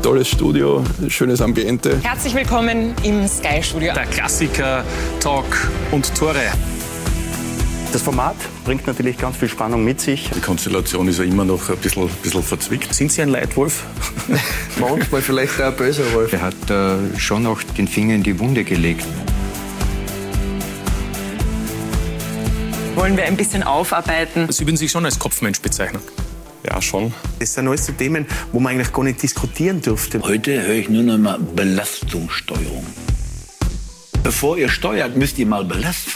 tolles Studio, schönes Ambiente. Herzlich willkommen im Sky-Studio. Der Klassiker Talk und Tore. Das Format bringt natürlich ganz viel Spannung mit sich. Die Konstellation ist ja immer noch ein bisschen verzwickt. Sind Sie ein Leitwolf? Manchmal vielleicht auch ein böser Wolf. Er hat schon auch den Finger in die Wunde gelegt. Wollen wir ein bisschen aufarbeiten? Sie würden sich schon als Kopfmensch bezeichnen? Ja, schon. Das sind alles so Themen, wo man eigentlich gar nicht diskutieren dürfte. Heute höre ich nur noch mal Belastungssteuerung. Bevor ihr steuert, müsst ihr mal belasten.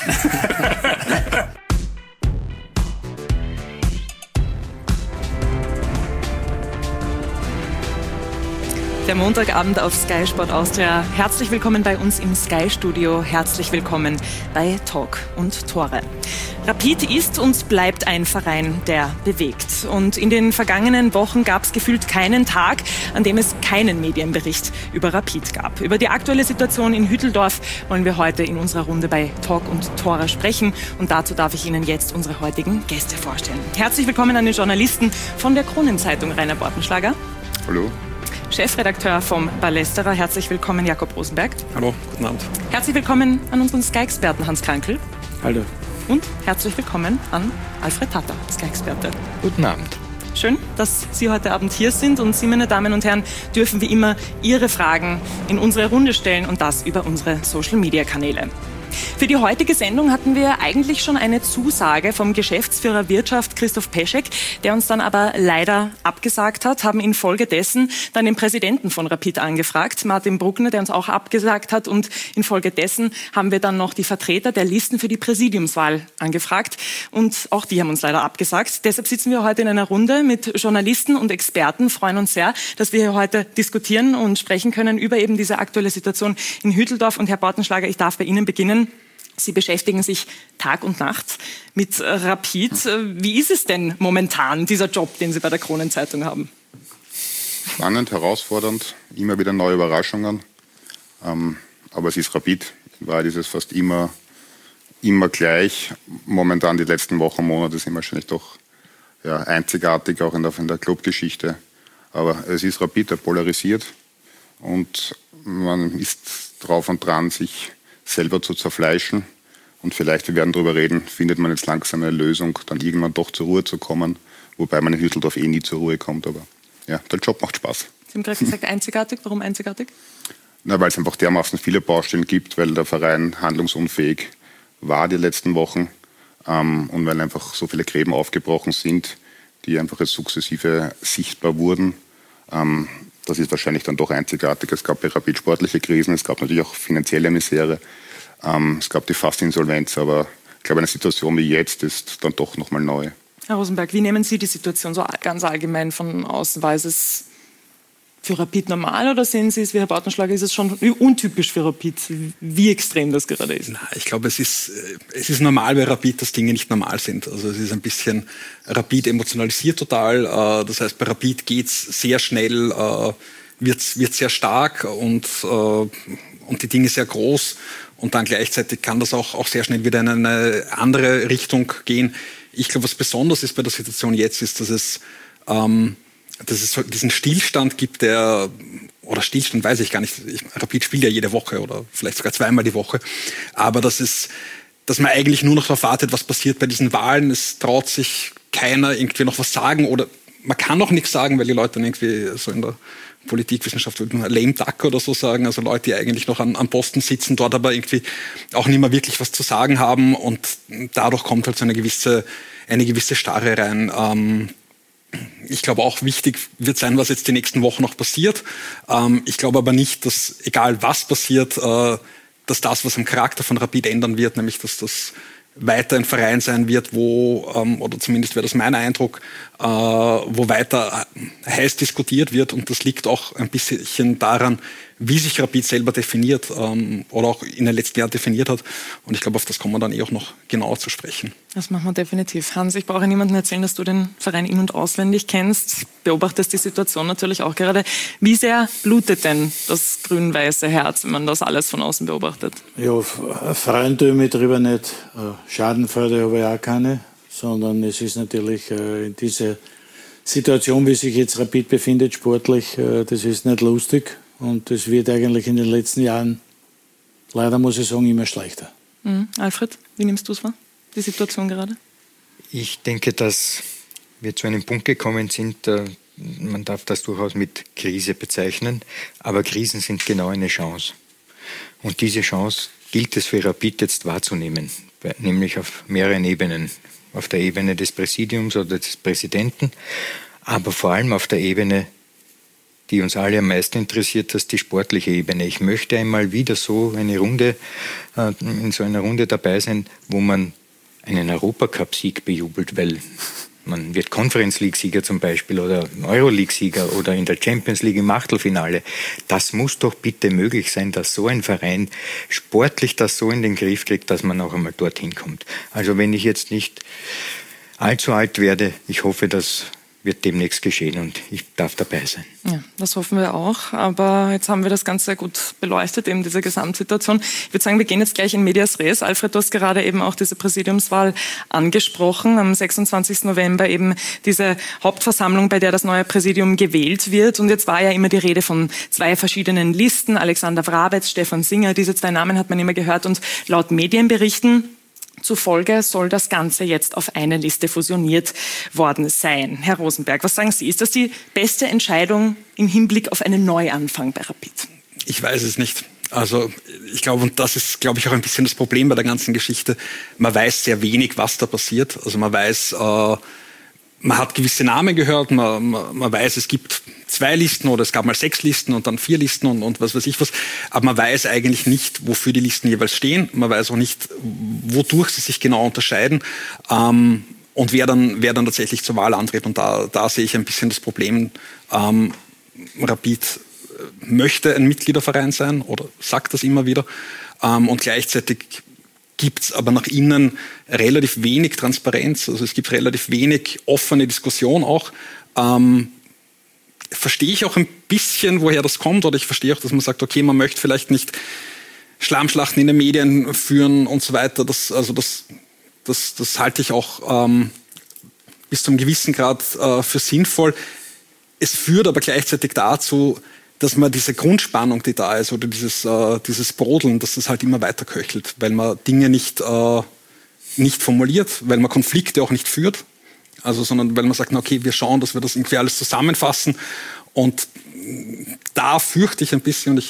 Der Montagabend auf Sky Sport Austria. Herzlich willkommen bei uns im Sky-Studio. Herzlich willkommen bei Talk und Tore. Rapid ist und bleibt ein Verein, der bewegt. Und in den vergangenen Wochen gab es gefühlt keinen Tag, an dem es keinen Medienbericht über Rapid gab. Über die aktuelle Situation in Hütteldorf wollen wir heute in unserer Runde bei Talk und Tore sprechen. Und dazu darf ich Ihnen jetzt unsere heutigen Gäste vorstellen. Herzlich willkommen an den Journalisten von der Kronenzeitung, Rainer Bortenschlager. Hallo. Chefredakteur vom Ballesterer. Herzlich willkommen, Jakob Rosenberg. Hallo, guten Abend. Herzlich willkommen an unseren Sky-Experten Hans Krankel. Hallo. Und herzlich willkommen an Alfred Tatter, Sky-Experte. Guten Abend. Schön, dass Sie heute Abend hier sind und Sie, meine Damen und Herren, dürfen wie immer Ihre Fragen in unsere Runde stellen und das über unsere Social-Media-Kanäle. Für die heutige Sendung hatten wir eigentlich schon eine Zusage vom Geschäftsführer Wirtschaft Christoph Peschek, der uns dann aber leider abgesagt hat, haben infolgedessen dann den Präsidenten von Rapid angefragt, Martin Bruckner, der uns auch abgesagt hat, und infolgedessen haben wir dann noch die Vertreter der Listen für die Präsidiumswahl angefragt und auch die haben uns leider abgesagt. Deshalb sitzen wir heute in einer Runde mit Journalisten und Experten, freuen uns sehr, dass wir hier heute diskutieren und sprechen können über eben diese aktuelle Situation in Hütteldorf. Und Herr Bortenschlager, ich darf bei Ihnen beginnen. Sie beschäftigen sich Tag und Nacht mit Rapid. Wie ist es denn momentan, dieser Job, den Sie bei der Kronenzeitung haben? Spannend, herausfordernd, immer wieder neue Überraschungen. Aber es ist Rapid. In Wahrheit ist es fast immer gleich. Momentan die letzten Wochen, Monate sind wahrscheinlich doch einzigartig, auch in der Clubgeschichte. Aber es ist Rapid, er polarisiert. Und man ist drauf und dran, sich selber zu zerfleischen. Und vielleicht, wir werden darüber reden, findet man jetzt langsam eine Lösung, dann irgendwann doch zur Ruhe zu kommen. Wobei man in Hütteldorf nie zur Ruhe kommt. Aber ja, der Job macht Spaß. Sie haben gerade gesagt, einzigartig. Warum einzigartig? Na, weil es einfach dermaßen viele Baustellen gibt, weil der Verein handlungsunfähig war die letzten Wochen. Und weil einfach so viele Gräben aufgebrochen sind, die einfach jetzt sukzessive sichtbar wurden. Das ist wahrscheinlich dann doch einzigartig. Es gab bei Rapid sportliche Krisen, es gab natürlich auch finanzielle Misere, es gab die Fast-Insolvenz, aber ich glaube, eine Situation wie jetzt ist dann doch nochmal neu. Herr Rosenberg, wie nehmen Sie die Situation so ganz allgemein von außen wahr? Ist es für Rapid normal oder sehen Sie es, wie Herr Bortenschlager, ist es schon untypisch für Rapid, wie extrem das gerade ist? Na, ich glaube, es ist normal bei Rapid, dass Dinge nicht normal sind. Also es ist ein bisschen, Rapid emotionalisiert total. Das heißt, bei Rapid geht's sehr schnell, wird sehr stark und die Dinge sehr groß. Und dann gleichzeitig kann das auch sehr schnell wieder in eine andere Richtung gehen. Ich glaube, was besonders ist bei der Situation jetzt, ist, dass es so diesen Stillstand gibt, oder Stillstand weiß ich gar nicht, Rapid spielt ja jede Woche oder vielleicht sogar zweimal die Woche, aber dass man eigentlich nur noch darauf wartet, was passiert bei diesen Wahlen. Es traut sich keiner irgendwie noch was sagen oder man kann noch nichts sagen, weil die Leute dann irgendwie so in der Politikwissenschaft würde man lame duck oder so sagen, also Leute, die eigentlich noch am Posten sitzen, dort aber irgendwie auch nicht mehr wirklich was zu sagen haben und dadurch kommt halt so eine gewisse Starre rein. Ich glaube auch wichtig wird sein, was jetzt die nächsten Wochen noch passiert. Ich glaube aber nicht, dass egal was passiert, dass das, was am Charakter von Rapid ändern wird, nämlich dass das weiter ein Verein sein wird, wo, oder zumindest wäre das mein Eindruck, wo weiter heiß diskutiert wird. Und das liegt auch ein bisschen daran, wie sich Rapid selber definiert oder auch in den letzten Jahren definiert hat. Und ich glaube, auf das kommen wir dann auch noch genauer zu sprechen. Das machen wir definitiv. Hans, ich brauche niemandem erzählen, dass du den Verein in- und auswendig kennst. Beobachtest die Situation natürlich auch gerade. Wie sehr blutet denn das grün-weiße Herz, wenn man das alles von außen beobachtet? Ja, freuen tue ich mich drüber nicht. Schadenfreude habe ich auch keine. Sondern es ist natürlich in dieser Situation, wie sich jetzt Rapid befindet, sportlich, das ist nicht lustig. Und das wird eigentlich in den letzten Jahren, leider muss ich sagen, immer schlechter. Alfred, wie nimmst du es wahr, die Situation gerade? Ich denke, dass wir zu einem Punkt gekommen sind, man darf das durchaus mit Krise bezeichnen, aber Krisen sind genau eine Chance. Und diese Chance gilt es für Rapid jetzt wahrzunehmen, nämlich auf mehreren Ebenen. Auf der Ebene des Präsidiums oder des Präsidenten, aber vor allem auf der Ebene, die uns alle am meisten interessiert, das ist die sportliche Ebene. Ich möchte einmal wieder in so einer Runde dabei sein, wo man einen Europacup-Sieg bejubelt, weil man wird Conference-League-Sieger zum Beispiel oder Euroleague-Sieger oder in der Champions League im Achtelfinale. Das muss doch bitte möglich sein, dass so ein Verein sportlich das so in den Griff kriegt, dass man auch einmal dorthin kommt. Also wenn ich jetzt nicht allzu alt werde, ich hoffe, das wird demnächst geschehen und ich darf dabei sein. Ja, das hoffen wir auch. Aber jetzt haben wir das Ganze gut beleuchtet, eben diese Gesamtsituation. Ich würde sagen, wir gehen jetzt gleich in medias res. Alfred, du hast gerade eben auch diese Präsidiumswahl angesprochen. Am 26. November eben diese Hauptversammlung, bei der das neue Präsidium gewählt wird. Und jetzt war ja immer die Rede von 2 verschiedenen Listen. Alexander Wrabetz, Stefan Singer, diese 2 Namen hat man immer gehört. Und laut Medienberichten zufolge soll das Ganze jetzt auf eine Liste fusioniert worden sein. Herr Rosenberg, was sagen Sie? Ist das die beste Entscheidung im Hinblick auf einen Neuanfang bei Rapid? Ich weiß es nicht. Also ich glaube, und das ist, glaube ich, auch ein bisschen das Problem bei der ganzen Geschichte, man weiß sehr wenig, was da passiert. Also man weiß, man hat gewisse Namen gehört, man weiß, es gibt 2 Listen oder es gab mal 6 Listen und dann 4 Listen und was weiß ich was. Aber man weiß eigentlich nicht, wofür die Listen jeweils stehen. Man weiß auch nicht, wodurch sie sich genau unterscheiden und wer dann tatsächlich zur Wahl antritt. Und da sehe ich ein bisschen das Problem. Rapid möchte ein Mitgliederverein sein oder sagt das immer wieder. Und gleichzeitig gibt es aber nach innen relativ wenig Transparenz. Also es gibt relativ wenig offene Diskussion auch. Verstehe ich auch ein bisschen, woher das kommt, oder ich verstehe auch, dass man sagt, okay, man möchte vielleicht nicht Schlammschlachten in den Medien führen und so weiter. Das halte ich auch bis zu einem gewissen Grad für sinnvoll. Es führt aber gleichzeitig dazu, dass man diese Grundspannung, die da ist, oder dieses Brodeln, dass das halt immer weiter köchelt, weil man Dinge nicht formuliert, weil man Konflikte auch nicht führt. Also, sondern weil man sagt, okay, wir schauen, dass wir das irgendwie alles zusammenfassen. Und da fürchte ich ein bisschen,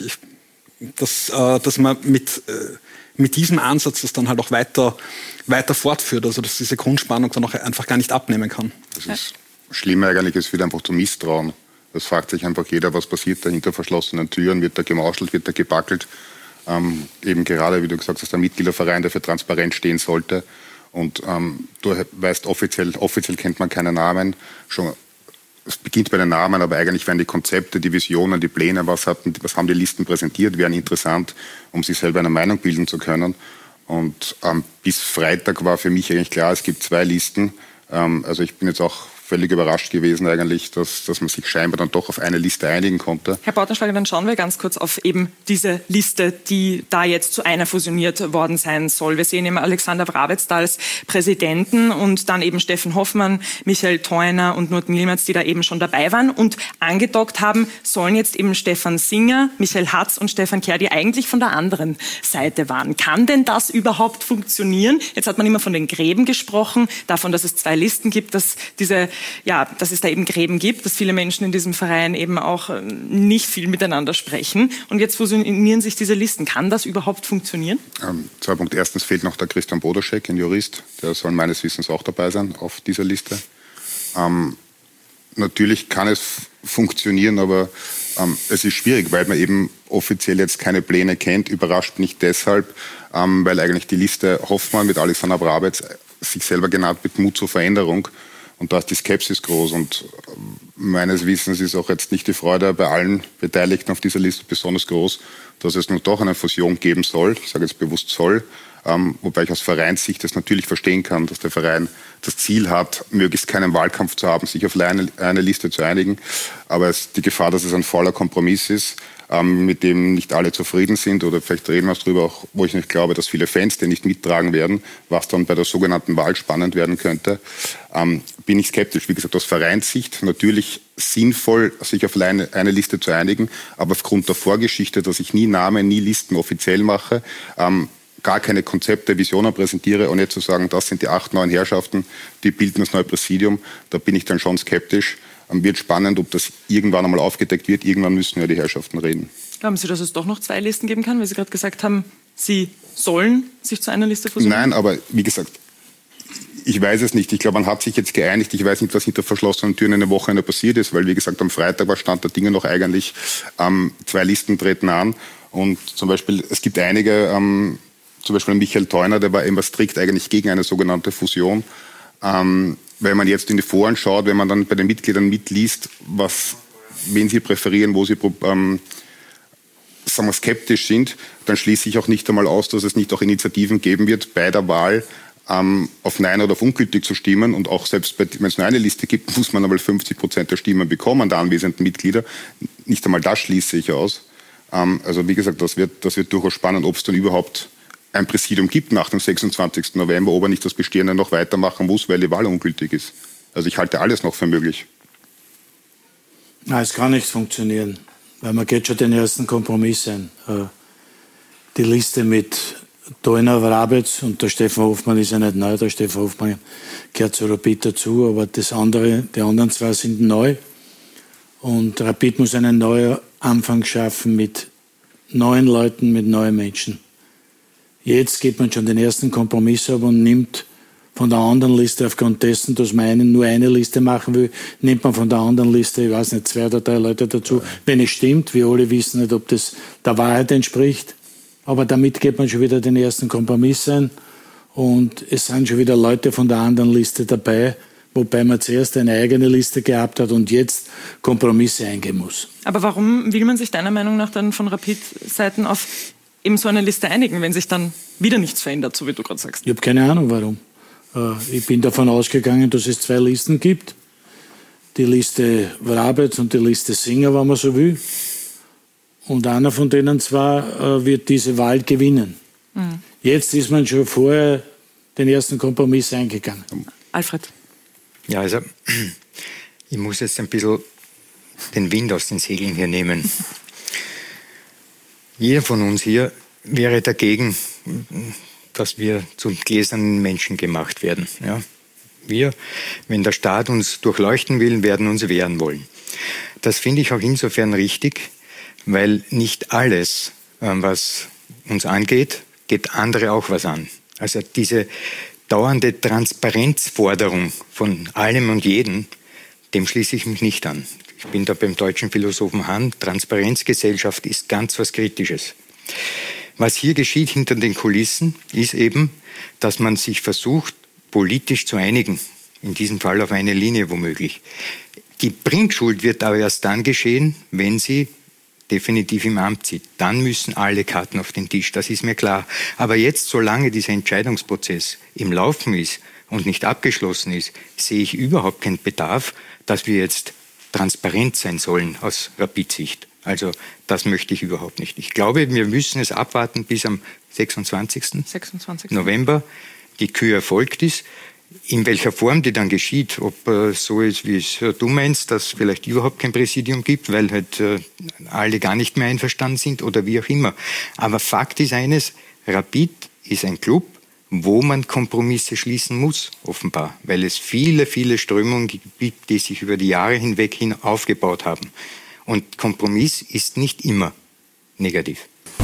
dass man mit diesem Ansatz das dann halt auch weiter fortführt. Also, dass diese Grundspannung dann auch einfach gar nicht abnehmen kann. Das ist schlimm eigentlich, es wird einfach zu Misstrauen. Das fragt sich einfach jeder, was passiert da hinter verschlossenen Türen, wird da gemauschelt, wird da gebackelt. Eben gerade, wie du gesagt hast, der Mitgliederverein, der für Transparenz stehen sollte. Und du weißt, offiziell kennt man keine Namen. Es beginnt bei den Namen, aber eigentlich werden die Konzepte, die Visionen, die Pläne, was haben die Listen präsentiert, wären interessant, um sich selber eine Meinung bilden zu können. Und bis Freitag war für mich eigentlich klar, es gibt 2 Listen. Also ich bin jetzt auch völlig überrascht gewesen eigentlich, dass man sich scheinbar dann doch auf eine Liste einigen konnte. Herr Bautenschlager, dann schauen wir ganz kurz auf eben diese Liste, die da jetzt zu einer fusioniert worden sein soll. Wir sehen eben Alexander Wrabetz da als Präsidenten und dann eben Steffen Hoffmann, Michael Theuner und Nurt Mielmerz, die da eben schon dabei waren. Und angedockt haben sollen jetzt eben Stefan Singer, Michael Hatz und Stefan Kerr, die eigentlich von der anderen Seite waren. Kann denn das überhaupt funktionieren? Jetzt hat man immer von den Gräben gesprochen, davon, dass es 2 Listen gibt, dass es da eben Gräben gibt, dass viele Menschen in diesem Verein eben auch nicht viel miteinander sprechen. Und jetzt fusionieren sich diese Listen. Kann das überhaupt funktionieren? 2 Punkte. Erstens fehlt noch der Christian Bodoschek, ein Jurist. Der soll meines Wissens auch dabei sein auf dieser Liste. Natürlich kann es funktionieren, aber es ist schwierig, weil man eben offiziell jetzt keine Pläne kennt. Überrascht bin ich deshalb, weil eigentlich die Liste Hoffmann mit Alexander Wrabetz sich selber genannt mit Mut zur Veränderung. Und da ist die Skepsis groß und meines Wissens ist auch jetzt nicht die Freude bei allen Beteiligten auf dieser Liste besonders groß, dass es nun doch eine Fusion geben soll. Ich sage jetzt bewusst soll, wobei ich aus Vereinssicht das natürlich verstehen kann, dass der Verein das Ziel hat, möglichst keinen Wahlkampf zu haben, sich auf eine Liste zu einigen. Aber die Gefahr, dass es ein fauler Kompromiss ist, mit dem nicht alle zufrieden sind, oder vielleicht reden wir darüber auch, wo ich nicht glaube, dass viele Fans den nicht mittragen werden, was dann bei der sogenannten Wahl spannend werden könnte, bin ich skeptisch. Wie gesagt, aus Vereinssicht natürlich sinnvoll, sich auf eine Liste zu einigen, aber aufgrund der Vorgeschichte, dass ich nie Namen, nie Listen offiziell mache, gar keine Konzepte, Visionen präsentiere und nicht zu sagen, das sind die 8, 9 Herrschaften, die bilden das neue Präsidium, da bin ich dann schon skeptisch. Wird spannend, ob das irgendwann einmal aufgedeckt wird. Irgendwann müssen ja die Herrschaften reden. Glauben Sie, dass es doch noch 2 Listen geben kann, weil Sie gerade gesagt haben, Sie sollen sich zu einer Liste fusionieren? Nein, aber wie gesagt, ich weiß es nicht. Ich glaube, man hat sich jetzt geeinigt. Ich weiß nicht, was hinter verschlossenen Türen eine Woche passiert ist, weil, wie gesagt, am Freitag war Stand der Dinge noch eigentlich 2 Listen treten an. Und zum Beispiel, es gibt einige, zum Beispiel Michael Theuner, der war immer strikt eigentlich gegen eine sogenannte Fusion. Wenn man jetzt in die Foren schaut, wenn man dann bei den Mitgliedern mitliest, wen sie präferieren, wo sie sagen wir, skeptisch sind, dann schließe ich auch nicht einmal aus, dass es nicht auch Initiativen geben wird, bei der Wahl auf Nein oder auf ungültig zu stimmen. Und auch selbst wenn es nur eine Liste gibt, muss man einmal 50% der Stimmen bekommen, der anwesenden Mitglieder. Nicht einmal das schließe ich aus. Also wie gesagt, das wird durchaus spannend, ob es dann überhaupt ein Präsidium gibt nach dem 26. November, ob er nicht das Bestehende noch weitermachen muss, weil die Wahl ungültig ist. Also ich halte alles noch für möglich. Nein, es kann nicht funktionieren, weil man geht schon den ersten Kompromiss ein. Die Liste mit Theuner, Wrabetz und der Stefan Hofmann ist ja nicht neu, der Stefan Hofmann gehört zu Rapid dazu, aber die anderen 2 sind neu. Und Rapid muss einen neuen Anfang schaffen mit neuen Leuten, mit neuen Menschen. Jetzt geht man schon den ersten Kompromiss ab und nimmt von der anderen Liste, aufgrund dessen, dass man nur eine Liste machen will, nimmt man von der anderen Liste, ich weiß nicht, 2 oder 3 Leute dazu, wenn es stimmt. Wir alle wissen nicht, ob das der Wahrheit entspricht. Aber damit geht man schon wieder den ersten Kompromiss ein. Und es sind schon wieder Leute von der anderen Liste dabei, wobei man zuerst eine eigene Liste gehabt hat und jetzt Kompromisse eingehen muss. Aber warum will man sich deiner Meinung nach dann von Rapid-Seiten auf eben so eine Liste einigen, wenn sich dann wieder nichts verändert, so wie du gerade sagst? Ich habe keine Ahnung, warum. Ich bin davon ausgegangen, dass es 2 Listen gibt. Die Liste Wrabetz und die Liste Singer, wenn man so will. Und einer von denen 2 wird diese Wahl gewinnen. Mhm. Jetzt ist man schon vorher den ersten Kompromiss eingegangen. Alfred? Ja, also ich muss jetzt ein bisschen den Wind aus den Segeln hier nehmen. Jeder von uns hier wäre dagegen, dass wir zu gläsernen Menschen gemacht werden. Ja? Wir, wenn der Staat uns durchleuchten will, werden uns wehren wollen. Das finde ich auch insofern richtig, weil nicht alles, was uns angeht, geht andere auch was an. Also diese dauernde Transparenzforderung von allem und jedem, dem schließe ich mich nicht an. Ich bin da beim deutschen Philosophen Hahn. Transparenzgesellschaft ist ganz was Kritisches. Was hier geschieht hinter den Kulissen, ist eben, dass man sich versucht, politisch zu einigen. In diesem Fall auf eine Linie womöglich. Die Bringschuld wird aber erst dann geschehen, wenn sie definitiv im Amt sitzt. Dann müssen alle Karten auf den Tisch, das ist mir klar. Aber jetzt, solange dieser Entscheidungsprozess im Laufen ist und nicht abgeschlossen ist, sehe ich überhaupt keinen Bedarf, dass wir jetzt transparent sein sollen aus Rapid-Sicht. Also das möchte ich überhaupt nicht. Ich glaube, wir müssen es abwarten bis am 26. November die Kür erfolgt ist. In welcher Form die dann geschieht, ob so ist, wie es du meinst, dass vielleicht überhaupt kein Präsidium gibt, weil halt alle gar nicht mehr einverstanden sind oder wie auch immer. Aber Fakt ist eines, Rapid ist ein Club, wo man Kompromisse schließen muss, offenbar, weil es viele, viele Strömungen gibt, die sich über die Jahre hinweg aufgebaut haben. Und Kompromiss ist nicht immer negativ.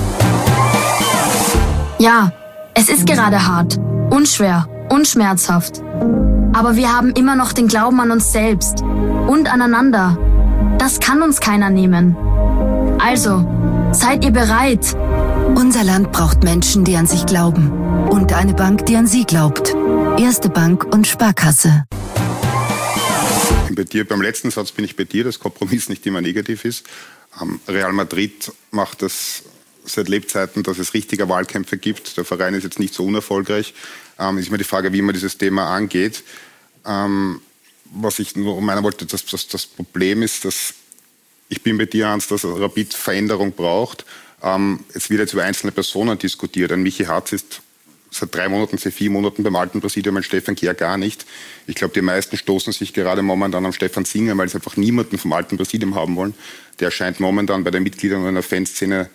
Ja, es ist gerade hart, unschwer und schmerzhaft. Aber wir haben immer noch den Glauben an uns selbst und aneinander. Das kann uns keiner nehmen. Also, seid ihr bereit? Unser Land braucht Menschen, die an sich glauben. Und eine Bank, die an sie glaubt. Erste Bank und Sparkasse. Beim letzten Satz bin ich bei dir, dass Kompromiss nicht immer negativ ist. Real Madrid macht das seit Lebzeiten, dass es richtige Wahlkämpfe gibt. Der Verein ist jetzt nicht so unerfolgreich. Ist immer die Frage, wie man dieses Thema angeht. Was ich nur meinen wollte, dass das Problem ist, dass Ich bin bei dir, Hans, dass Rapid Veränderung braucht. Es wird jetzt über einzelne Personen diskutiert. Ein Michi Hartz ist seit 3 Monaten, seit 4 Monaten beim alten Präsidium, ein Stefan Kehr gar nicht. Ich glaube, die meisten stoßen sich gerade momentan am Stefan Singer, weil sie einfach niemanden vom alten Präsidium haben wollen. Der scheint momentan bei den Mitgliedern einer Fanszene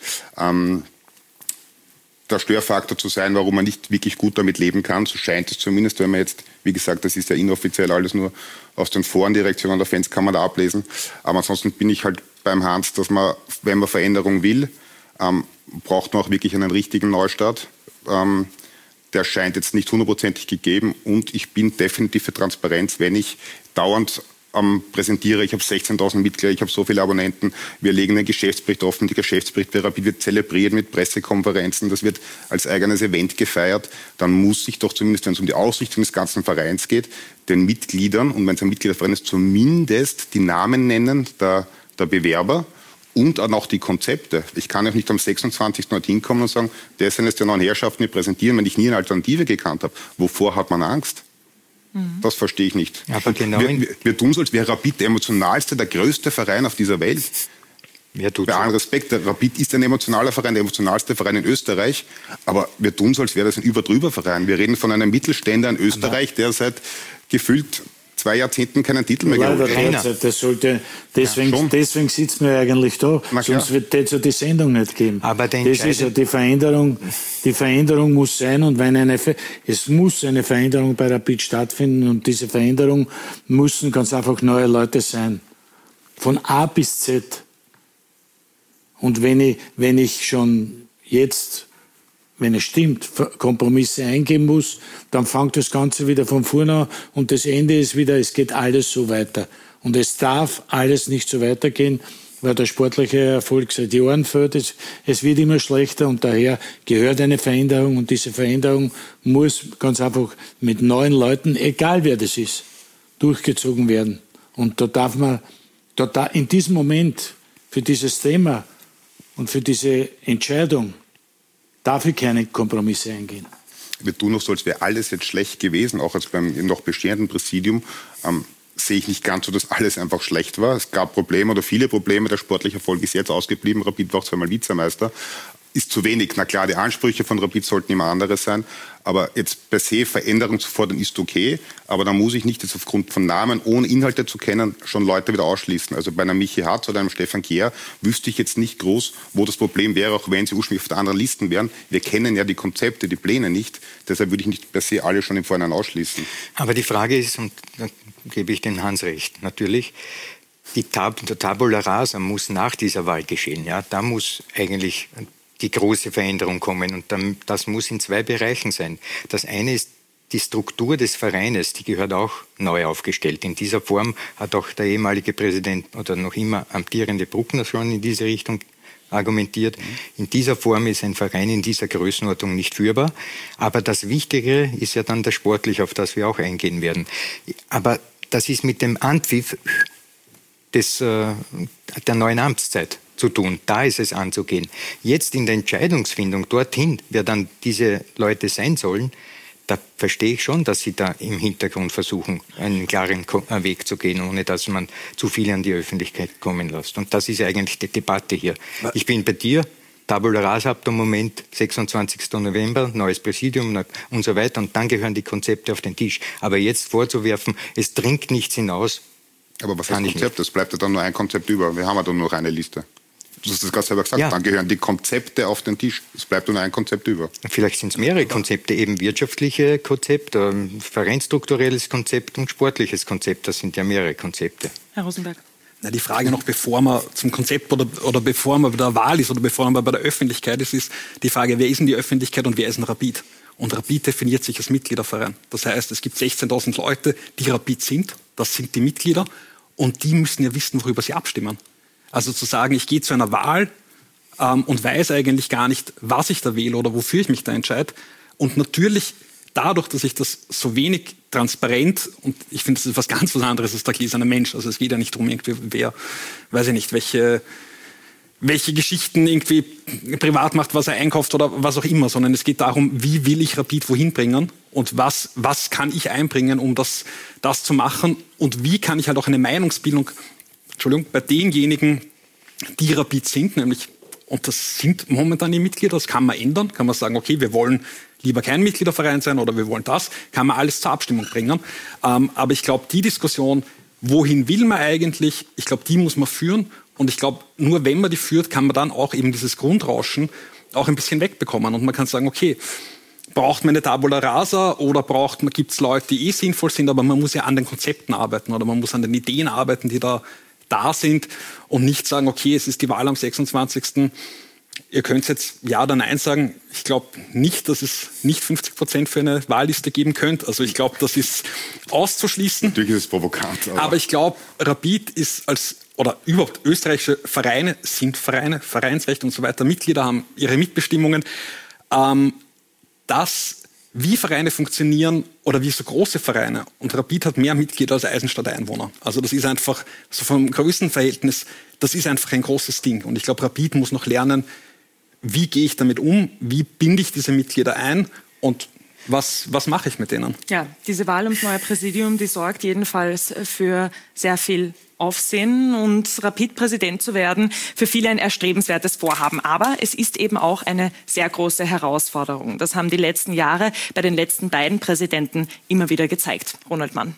der Störfaktor zu sein, warum man nicht wirklich gut damit leben kann. So scheint es zumindest, wenn man jetzt, wie gesagt, das ist ja inoffiziell alles nur aus den Forendirektionen der Fans, kann man da ablesen. Aber ansonsten bin ich halt beim Hans, dass man, wenn man Veränderung will, braucht man auch wirklich einen richtigen Neustart. Der scheint jetzt nicht 100%ig gegeben und ich bin definitiv für Transparenz, wenn ich dauernd präsentiere, ich habe 16.000 Mitglieder, ich habe so viele Abonnenten, wir legen einen Geschäftsbericht offen, der Geschäftsbericht wird zelebriert mit Pressekonferenzen, das wird als eigenes Event gefeiert, dann muss ich doch zumindest, wenn es um die Ausrichtung des ganzen Vereins geht, den Mitgliedern, und wenn es ein Mitgliederverein ist, zumindest die Namen nennen der Bewerber und dann auch die Konzepte. Ich kann ja nicht am 26. dorthin kommen und sagen, das sind jetzt die neuen Herrschaften, die präsentieren, wenn ich nie eine Alternative gekannt habe. Wovor hat man Angst? Das verstehe ich nicht. Aber genau wir tun so, als wäre Rapid der emotionalste, der größte Verein auf dieser Welt. Bei allem Respekt, der Rapid ist ein emotionaler Verein, der emotionalste Verein in Österreich, aber wir tun so, als wäre das ein Über-Drüber-Verein. Wir reden von einem Mittelständler in Österreich, der seit gefühlt 2 Jahrzehnten keinen Titel mehr gewonnen hat. Das sollte, deswegen sitzen wir eigentlich da. Sonst wird es ja die Sendung nicht geben. Aber das ist ja die Veränderung. Die Veränderung muss sein, und es muss eine Veränderung bei Rapid stattfinden, und diese Veränderung müssen ganz einfach neue Leute sein. Von A bis Z. Und wenn ich schon jetzt, wenn es stimmt, Kompromisse eingehen muss, dann fängt das Ganze wieder von vorne an, und das Ende ist wieder, es geht alles so weiter. Und es darf alles nicht so weitergehen, weil der sportliche Erfolg seit Jahren fehlt. Es wird immer schlechter, und daher gehört eine Veränderung, und diese Veränderung muss ganz einfach mit neuen Leuten, egal wer das ist, durchgezogen werden. Und da darf man in diesem Moment für dieses Thema und für diese Entscheidung darf ich keine Kompromisse eingehen. Wir tun noch so, als wäre alles jetzt schlecht gewesen, auch als beim noch bestehenden Präsidium. Sehe ich nicht ganz so, dass alles einfach schlecht war. Es gab Probleme oder viele Probleme. Der sportliche Erfolg ist jetzt ausgeblieben. Rapid war auch 2-mal Vizemeister. Ist zu wenig. Na klar, die Ansprüche von Rapid sollten immer andere sein. Aber jetzt per se Veränderung zu fordern, ist okay. Aber da muss ich nicht jetzt aufgrund von Namen, ohne Inhalte zu kennen, schon Leute wieder ausschließen. Also bei einem Michi Hartz oder einem Stefan Kehr wüsste ich jetzt nicht groß, wo das Problem wäre, auch wenn sie ursprünglich auf der anderen Listen wären. Wir kennen ja die Konzepte, die Pläne nicht. Deshalb würde ich nicht per se alle schon im Vorhinein ausschließen. Aber die Frage ist, und da gebe ich den Hans recht, natürlich, der Tabula Rasa muss nach dieser Wahl geschehen. Ja? Da muss eigentlich die große Veränderung kommen. Und das muss in 2 Bereichen sein. Das eine ist die Struktur des Vereines, die gehört auch neu aufgestellt. In dieser Form hat auch der ehemalige Präsident oder noch immer amtierende Bruckner schon in diese Richtung argumentiert. In dieser Form ist ein Verein in dieser Größenordnung nicht führbar. Aber das Wichtigere ist ja dann das Sportliche, auf das wir auch eingehen werden. Aber das ist mit dem Anpfiff der neuen Amtszeit zu tun. Da ist es anzugehen. Jetzt in der Entscheidungsfindung dorthin, wer dann diese Leute sein sollen, da verstehe ich schon, dass sie da im Hintergrund versuchen, einen klaren Weg zu gehen, ohne dass man zu viel an die Öffentlichkeit kommen lässt. Und das ist eigentlich die Debatte hier. Ich bin bei dir. Tabula Rasa ab dem Moment, 26. November, neues Präsidium und so weiter. Und dann gehören die Konzepte auf den Tisch. Aber jetzt vorzuwerfen, es dringt nichts hinaus. Aber was heißt Konzept? Es bleibt ja dann nur ein Konzept über. Wir haben ja dann nur noch eine Liste. Du hast das gerade selber gesagt, Dann gehören die Konzepte auf den Tisch. Es bleibt nur ein Konzept über. Vielleicht sind es mehrere Konzepte, eben wirtschaftliche Konzept, vereinsstrukturelles Konzept und sportliches Konzept. Das sind ja mehrere Konzepte. Herr Rosenberg. Na, die Frage noch, bevor man zum Konzept oder bevor man bei der Wahl ist oder bevor man bei der Öffentlichkeit ist die Frage, wer ist in die Öffentlichkeit und wer ist ein Rapid? Und Rapid definiert sich als Mitgliederverein. Das heißt, es gibt 16.000 Leute, die Rapid sind. Das sind die Mitglieder. Und die müssen ja wissen, worüber sie abstimmen. Also zu sagen, ich gehe zu einer Wahl und weiß eigentlich gar nicht, was ich da wähle oder wofür ich mich da entscheide. Und natürlich dadurch, dass ich das so wenig transparent, und ich finde, das ist was ganz was anderes als der gläserne Mensch. Also es geht ja nicht darum, irgendwie, wer, weiß ich nicht, welche Geschichten irgendwie privat macht, was er einkauft oder was auch immer, sondern es geht darum, wie will ich Rapid wohin bringen und was kann ich einbringen, um das zu machen, und wie kann ich halt auch eine Meinungsbildung bei denjenigen die Rapid sind, nämlich, und das sind momentan die Mitglieder, das kann man ändern, kann man sagen, okay, wir wollen lieber kein Mitgliederverein sein oder wir wollen das, kann man alles zur Abstimmung bringen. Aber ich glaube, die Diskussion, wohin will man eigentlich, ich glaube, die muss man führen. Und ich glaube, nur wenn man die führt, kann man dann auch eben dieses Grundrauschen auch ein bisschen wegbekommen. Und man kann sagen, okay, braucht man eine Tabula Rasa oder gibt es Leute, die sinnvoll sind, aber man muss ja an den Konzepten arbeiten oder man muss an den Ideen arbeiten, die da sind und nicht sagen, okay, es ist die Wahl am 26. Ihr könnt jetzt Ja oder Nein sagen. Ich glaube nicht, dass es nicht 50% für eine Wahlliste geben könnte. Also ich glaube, das ist auszuschließen. Natürlich ist es provokant. Aber ich glaube, Rapid ist oder überhaupt österreichische Vereine sind Vereine, Vereinsrecht und so weiter. Mitglieder haben ihre Mitbestimmungen. Wie Vereine funktionieren oder wie so große Vereine. Und Rapid hat mehr Mitglieder als Eisenstadt Einwohner. Also das ist einfach, so vom Größenverhältnis, das ist einfach ein großes Ding. Und ich glaube, Rapid muss noch lernen, wie gehe ich damit um, wie binde ich diese Mitglieder ein und was mache ich mit denen? Ja, diese Wahl ums neue Präsidium, die sorgt jedenfalls für sehr viel Aufsehen und Rapid Präsident zu werden, für viele ein erstrebenswertes Vorhaben. Aber es ist eben auch eine sehr große Herausforderung. Das haben die letzten Jahre bei den letzten beiden Präsidenten immer wieder gezeigt. Ronald Mann.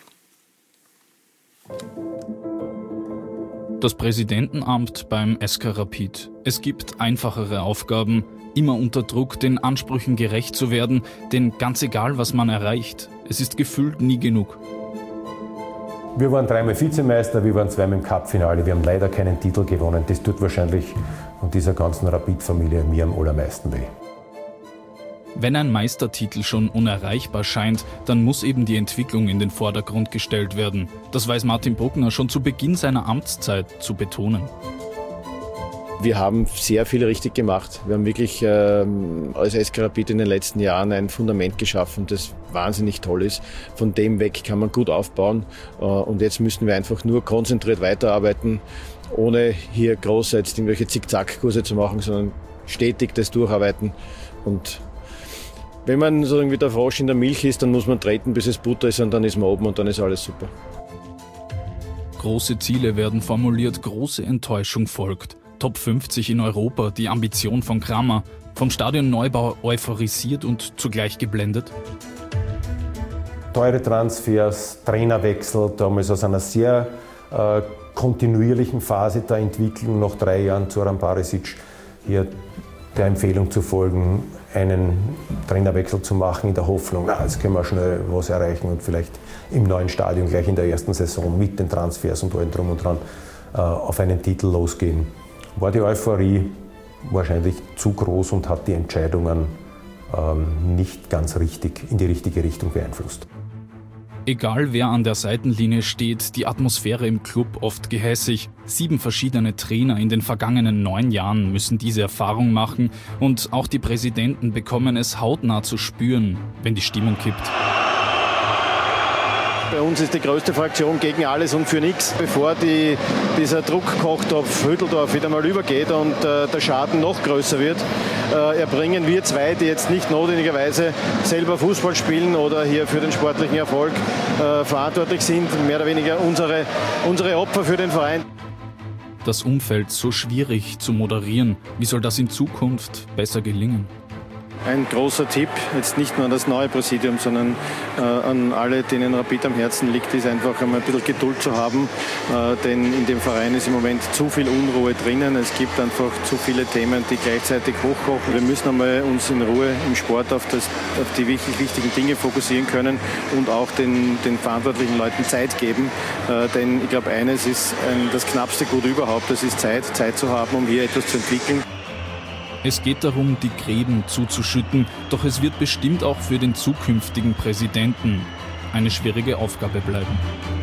Das Präsidentenamt beim SK Rapid. Es gibt einfachere Aufgaben, immer unter Druck, den Ansprüchen gerecht zu werden, denn ganz egal, was man erreicht, es ist gefühlt nie genug. Wir waren 3-mal Vizemeister, wir waren 2-mal im Cup-Finale. Wir haben leider keinen Titel gewonnen. Das tut wahrscheinlich von dieser ganzen Rapid-Familie mir am allermeisten weh. Wenn ein Meistertitel schon unerreichbar scheint, dann muss eben die Entwicklung in den Vordergrund gestellt werden. Das weiß Martin Bruckner schon zu Beginn seiner Amtszeit zu betonen. Wir haben sehr viel richtig gemacht. Wir haben wirklich als SK Rapid in den letzten Jahren ein Fundament geschaffen, das wahnsinnig toll ist. Von dem weg kann man gut aufbauen. Und jetzt müssen wir einfach nur konzentriert weiterarbeiten, ohne hier groß jetzt irgendwelche Zickzack-Kurse zu machen, sondern stetig das durcharbeiten. Und wenn man so irgendwie der Frosch in der Milch ist, dann muss man treten, bis es Butter ist und dann ist man oben und dann ist alles super. Große Ziele werden formuliert, große Enttäuschung folgt. Top 50 in Europa, die Ambition von Kramer, vom Stadionneubau euphorisiert und zugleich geblendet. Teure Transfers, Trainerwechsel, damals aus einer sehr kontinuierlichen Phase der Entwicklung nach 3 Jahren zu Zoran Barisic hier der Empfehlung zu folgen, einen Trainerwechsel zu machen in der Hoffnung, jetzt können wir schnell was erreichen und vielleicht im neuen Stadion gleich in der ersten Saison mit den Transfers und allem drum und dran auf einen Titel losgehen. War die Euphorie wahrscheinlich zu groß und hat die Entscheidungen nicht ganz richtig in die richtige Richtung beeinflusst. Egal wer an der Seitenlinie steht, die Atmosphäre im Club oft gehässig. 7 verschiedene Trainer in den vergangenen 9 Jahren müssen diese Erfahrung machen und auch die Präsidenten bekommen es hautnah zu spüren, wenn die Stimmung kippt. Bei uns ist die größte Fraktion gegen alles und für nichts. Bevor dieser Druckkochtopf Hütteldorf wieder mal übergeht und der Schaden noch größer wird, erbringen wir 2, die jetzt nicht notwendigerweise selber Fußball spielen oder hier für den sportlichen Erfolg verantwortlich sind, mehr oder weniger unsere Opfer für den Verein. Das Umfeld so schwierig zu moderieren. Wie soll das in Zukunft besser gelingen? Ein großer Tipp, jetzt nicht nur an das neue Präsidium, sondern an alle, denen Rapid am Herzen liegt, ist einfach einmal ein bisschen Geduld zu haben, denn in dem Verein ist im Moment zu viel Unruhe drinnen. Es gibt einfach zu viele Themen, die gleichzeitig hochkochen. Wir müssen einmal uns in Ruhe im Sport auf die wirklich wichtigen Dinge fokussieren können und auch den verantwortlichen Leuten Zeit geben, denn ich glaube, eines ist das knappste Gut überhaupt, das ist Zeit zu haben, um hier etwas zu entwickeln. Es geht darum, die Gräben zuzuschütten, doch es wird bestimmt auch für den zukünftigen Präsidenten eine schwierige Aufgabe bleiben.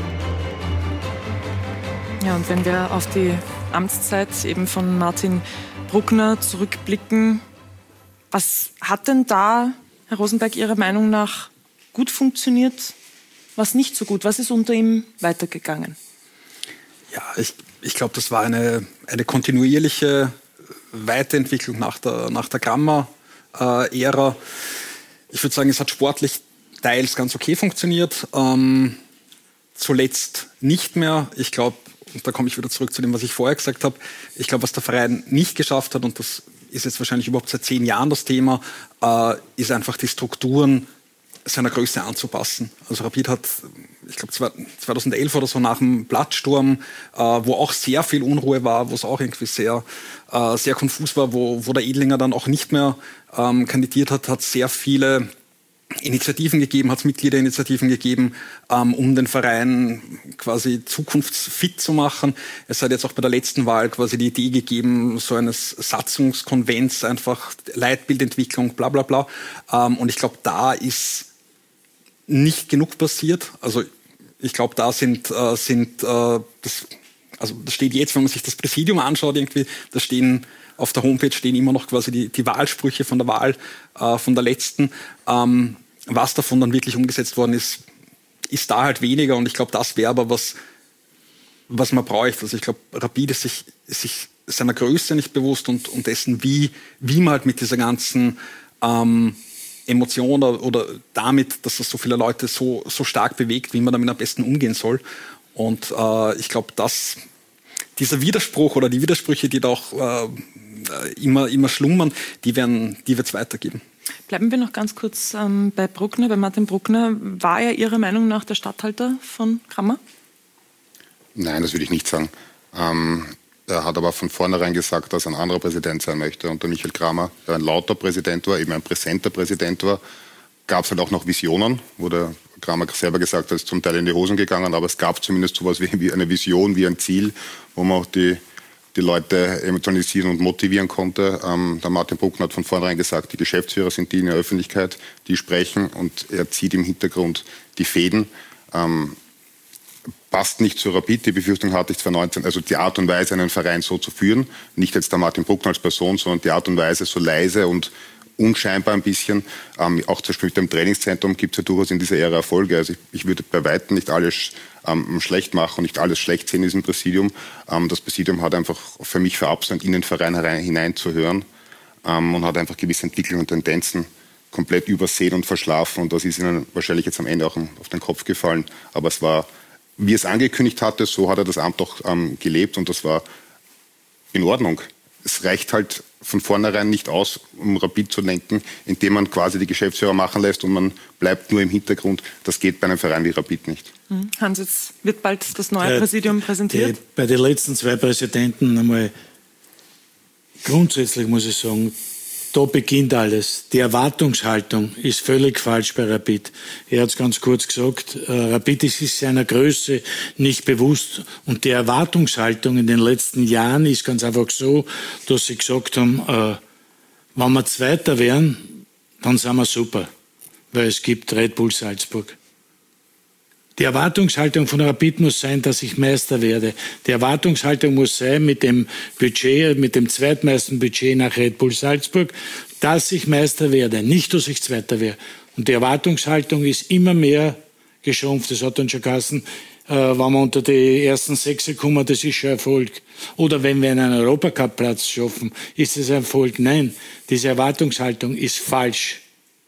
Ja, und wenn wir auf die Amtszeit eben von Martin Bruckner zurückblicken, was hat denn da, Herr Rosenberg, Ihrer Meinung nach gut funktioniert, was nicht so gut? Was ist unter ihm weitergegangen? Ja, ich glaube, das war eine kontinuierliche Weiterentwicklung nach der Kramer-Ära. Ich würde sagen, es hat sportlich teils ganz okay funktioniert. Zuletzt nicht mehr. Ich glaube, und da komme ich wieder zurück zu dem, was ich vorher gesagt habe, ich glaube, was der Verein nicht geschafft hat, und das ist jetzt wahrscheinlich überhaupt seit 10 Jahren das Thema, ist einfach die Strukturen seiner Größe anzupassen. Also Rapid hat, ich glaube 2011 oder so nach dem Platzsturm, wo auch sehr viel Unruhe war, wo es auch irgendwie sehr konfus war, wo der Edlinger dann auch nicht mehr kandidiert hat, hat sehr viele Initiativen gegeben, hat es Mitgliederinitiativen gegeben, um den Verein quasi zukunftsfit zu machen. Es hat jetzt auch bei der letzten Wahl quasi die Idee gegeben, so eines Satzungskonvents, einfach Leitbildentwicklung, bla bla bla. Und ich glaube, da ist nicht genug passiert. Also ich glaube, da das steht jetzt, wenn man sich das Präsidium anschaut, irgendwie, da stehen auf der Homepage immer noch quasi die Wahlsprüche von der Wahl, von der letzten. Was davon dann wirklich umgesetzt worden ist da halt weniger. Und ich glaube, das wäre aber was man bräuchte. Also ich glaube, Rapid ist sich seiner Größe nicht bewusst und dessen, wie man halt mit dieser ganzen Emotion oder damit, dass das so viele Leute so stark bewegt, wie man damit am besten umgehen soll. Und ich glaube, dass dieser Widerspruch oder die Widersprüche, die da auch immer schlummern, die wird es weitergeben. Bleiben wir noch ganz kurz bei Bruckner, bei Martin Bruckner. War er Ihrer Meinung nach der Statthalter von Kramer? Nein, das würde ich nicht sagen. Er hat aber von vornherein gesagt, dass er ein anderer Präsident sein möchte. Unter Michael Kramer, der ein lauter Präsident war, eben ein präsenter Präsident war, gab es halt auch noch Visionen, wo der Kramer selber gesagt hat, es ist zum Teil in die Hosen gegangen, aber es gab zumindest sowas wie eine Vision, wie ein Ziel, wo man auch die Leute emotionalisieren und motivieren konnte. Der Martin Bruckner hat von vornherein gesagt, die Geschäftsführer sind die in der Öffentlichkeit, die sprechen, und er zieht im Hintergrund die Fäden. Passt nicht zu Rapid, die Befürchtung hatte ich 2019, also die Art und Weise, einen Verein so zu führen, nicht jetzt der Martin Bruckner als Person, sondern die Art und Weise so leise und unscheinbar ein bisschen. Auch zum Beispiel im Trainingszentrum gibt es ja durchaus in dieser Ära Erfolge. Also ich würde bei weitem nicht alles schlecht machen und nicht alles schlecht sehen in diesem Präsidium. Das Präsidium hat einfach für mich verabsäumt, in den Verein hineinzuhören und hat einfach gewisse Entwicklungen und Tendenzen komplett übersehen und verschlafen. Und das ist ihnen wahrscheinlich jetzt am Ende auch auf den Kopf gefallen. Aber es war, wie es angekündigt hatte, so hat er das Amt auch gelebt, und das war in Ordnung. Es reicht halt von vornherein nicht aus, um Rapid zu lenken, indem man quasi die Geschäftsführer machen lässt und man bleibt nur im Hintergrund. Das geht bei einem Verein wie Rapid nicht. Hans, jetzt wird bald das neue Präsidium präsentiert. Bei den letzten 2 Präsidenten einmal grundsätzlich muss ich sagen, da beginnt alles. Die Erwartungshaltung ist völlig falsch bei Rapid. Er hat es ganz kurz gesagt, Rapid ist sich seiner Größe nicht bewusst. Und die Erwartungshaltung in den letzten Jahren ist ganz einfach so, dass sie gesagt haben, wenn wir Zweiter wären, dann sind wir super. Weil es gibt Red Bull Salzburg. Die Erwartungshaltung von Rapid muss sein, dass ich Meister werde. Die Erwartungshaltung muss sein mit dem Budget, mit dem zweitmeisten Budget nach Red Bull Salzburg, dass ich Meister werde, nicht, dass ich Zweiter wäre. Und die Erwartungshaltung ist immer mehr geschrumpft. Das hat dann schon geheißen, wenn wir unter die ersten 6 kommen, das ist schon Erfolg. Oder wenn wir einen Europacup-Platz schaffen, ist das ein Erfolg. Nein, diese Erwartungshaltung ist falsch.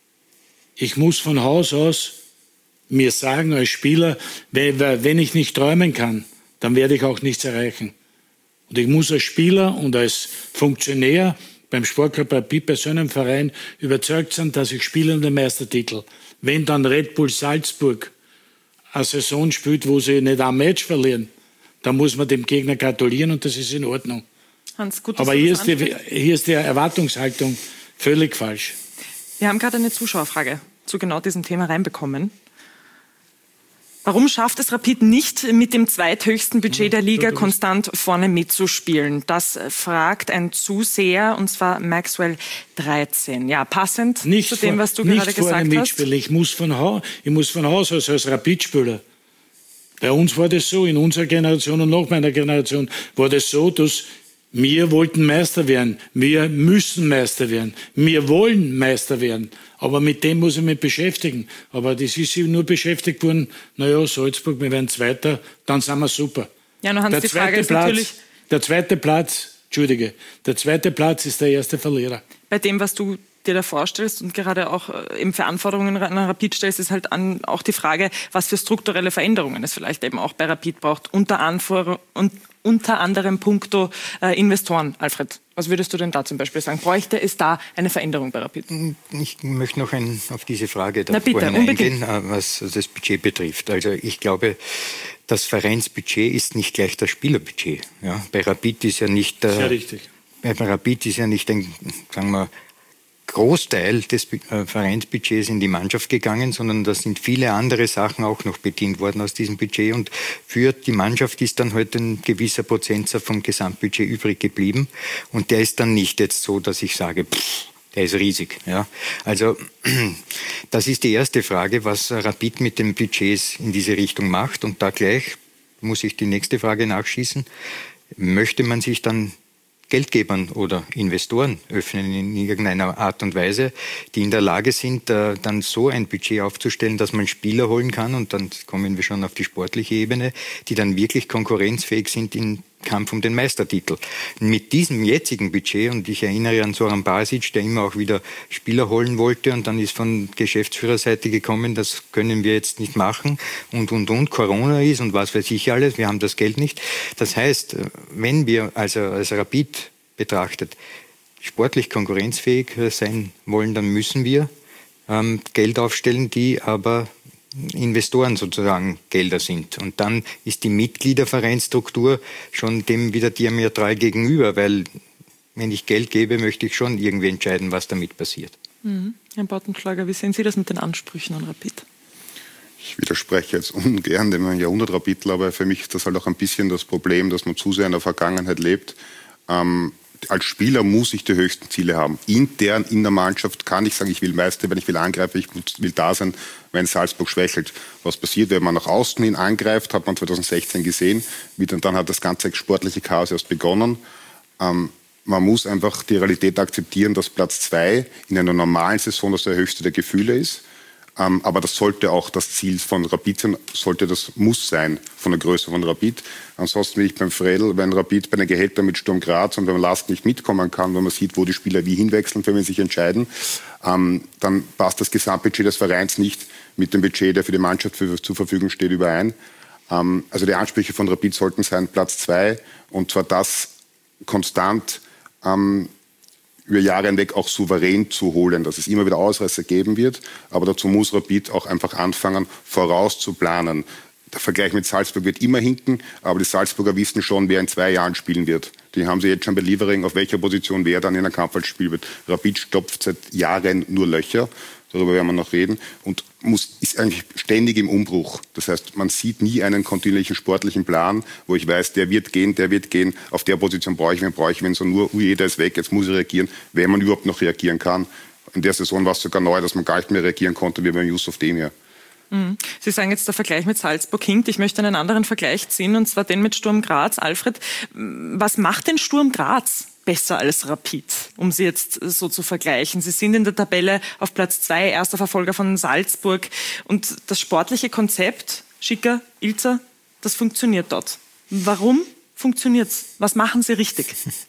Ich muss von Haus aus mir sagen als Spieler, wenn ich nicht träumen kann, dann werde ich auch nichts erreichen. Und ich muss als Spieler und als Funktionär beim Sportclub Rapid, bei so einem Verein überzeugt sein, dass ich spiele um den Meistertitel. Wenn dann Red Bull Salzburg eine Saison spielt, wo sie nicht ein Match verlieren, dann muss man dem Gegner gratulieren und das ist in Ordnung. Hans, gut, aber hier ist die Erwartungshaltung völlig falsch. Wir haben gerade eine Zuschauerfrage zu genau diesem Thema reinbekommen. Warum schafft es Rapid nicht, mit dem zweithöchsten Budget der Liga konstant vorne mitzuspielen? Das fragt ein Zuseher, und zwar Maxwell 13. Ja, passend zu dem, was du gerade gesagt hast. Ich muss von Haus aus als Rapid-Spieler. Bei uns war das so, in unserer Generation und nach meiner Generation war das so, dass wir wollten Meister werden. Wir müssen Meister werden. Wir wollen Meister werden. Aber mit dem muss ich mich beschäftigen. Aber das ist nur beschäftigt worden, naja, Salzburg, wir werden Zweiter, dann sind wir super. Ja, nur Hans, die Frage ist natürlich... Der zweite Platz ist der erste Verlierer. Bei dem, was du dir da vorstellst und gerade auch eben für Anforderungen an Rapid stellst, ist halt auch die Frage, was für strukturelle Veränderungen es vielleicht eben auch bei Rapid braucht, unter anderem puncto Investoren. Alfred, was würdest du denn da zum Beispiel sagen? Bräuchte es da eine Veränderung bei Rapid? Ich möchte noch auf diese Frage eingehen, was das Budget betrifft. Also ich glaube, das Vereinsbudget ist nicht gleich das Spielerbudget. Ja, bei Rapid ist ja nicht... Sehr richtig. Bei Rapid ist ja nicht ein, sagen wir, Großteil des Vereinsbudgets in die Mannschaft gegangen, sondern da sind viele andere Sachen auch noch bedient worden aus diesem Budget. Und für die Mannschaft ist dann halt ein gewisser Prozentsatz vom Gesamtbudget übrig geblieben. Und der ist dann nicht jetzt so, dass ich sage, der ist riesig. Ja. Also das ist die erste Frage, was Rapid mit den Budgets in diese Richtung macht. Und da gleich muss ich die nächste Frage nachschießen. Möchte man sich dann Geldgebern oder Investoren öffnen in irgendeiner Art und Weise, die in der Lage sind, dann so ein Budget aufzustellen, dass man Spieler holen kann, und dann kommen wir schon auf die sportliche Ebene, die dann wirklich konkurrenzfähig sind im Kampf um den Meistertitel. Mit diesem jetzigen Budget, und ich erinnere an Zoran Basic, der immer auch wieder Spieler holen wollte, und dann ist von Geschäftsführerseite gekommen, das können wir jetzt nicht machen und. Corona ist und was weiß ich alles, wir haben das Geld nicht. Das heißt, wenn wir also als Rapid betrachtet sportlich konkurrenzfähig sein wollen, dann müssen wir Geld aufstellen, die aber Investoren sozusagen Gelder sind. Und dann ist die Mitgliedervereinsstruktur schon dem wieder diametral gegenüber, weil wenn ich Geld gebe, möchte ich schon irgendwie entscheiden, was damit passiert. Herr Bautenschlager, wie sehen Sie das mit den Ansprüchen an Rapid? Ich widerspreche jetzt ungern dem Jahrhundert-Rapidler, aber für mich ist das halt auch ein bisschen das Problem, dass man zu sehr in der Vergangenheit lebt. Als Spieler muss ich die höchsten Ziele haben. Intern in der Mannschaft kann ich sagen, ich will Meister, wenn ich will angreifen, ich will da sein, wenn Salzburg schwächelt. Was passiert, wenn man nach außen hin angreift, hat man 2016 gesehen, dann hat das ganze sportliche Chaos erst begonnen. Man muss einfach die Realität akzeptieren, dass Platz 2 in einer normalen Saison das der höchste der Gefühle ist. Aber das sollte auch das Ziel von Rapid sein, muss sein von der Größe von Rapid. Ansonsten bin ich beim Fredel, wenn Rapid bei den Gehältern mit Sturm Graz und beim Last nicht mitkommen kann, wenn man sieht, wo die Spieler wie hinwechseln, wenn sie sich entscheiden, dann passt das Gesamtbudget des Vereins nicht mit dem Budget, der für die Mannschaft zur Verfügung steht, überein. Also die Ansprüche von Rapid sollten sein Platz 2, und zwar das konstant über Jahre hinweg auch souverän zu holen, dass es immer wieder Ausreißer geben wird. Aber dazu muss Rapid auch einfach anfangen, vorauszuplanen. Der Vergleich mit Salzburg wird immer hinken, aber die Salzburger wissen schon, wer in 2 Jahren spielen wird. Die haben sie jetzt schon bei Liefering, auf welcher Position wer dann in der Kampfwelt spielen wird. Rapid stopft seit Jahren nur Löcher. Darüber werden wir noch reden. Und ist eigentlich ständig im Umbruch. Das heißt, man sieht nie einen kontinuierlichen sportlichen Plan, wo ich weiß, der wird gehen, auf der Position brauche ich wen, so nur, jeder ist weg, jetzt muss ich reagieren, wenn man überhaupt noch reagieren kann. In der Saison war es sogar neu, dass man gar nicht mehr reagieren konnte, wie beim Yusuf Demir. Sie sagen jetzt, der Vergleich mit Salzburg hinkt. Ich möchte einen anderen Vergleich ziehen, und zwar den mit Sturm Graz. Alfred, was macht denn Sturm Graz besser als Rapid, um sie jetzt so zu vergleichen? Sie sind in der Tabelle auf Platz 2, erster Verfolger von Salzburg. Und das sportliche Konzept, Schicker, Ilzer, das funktioniert dort. Warum funktioniert's? Was machen sie richtig?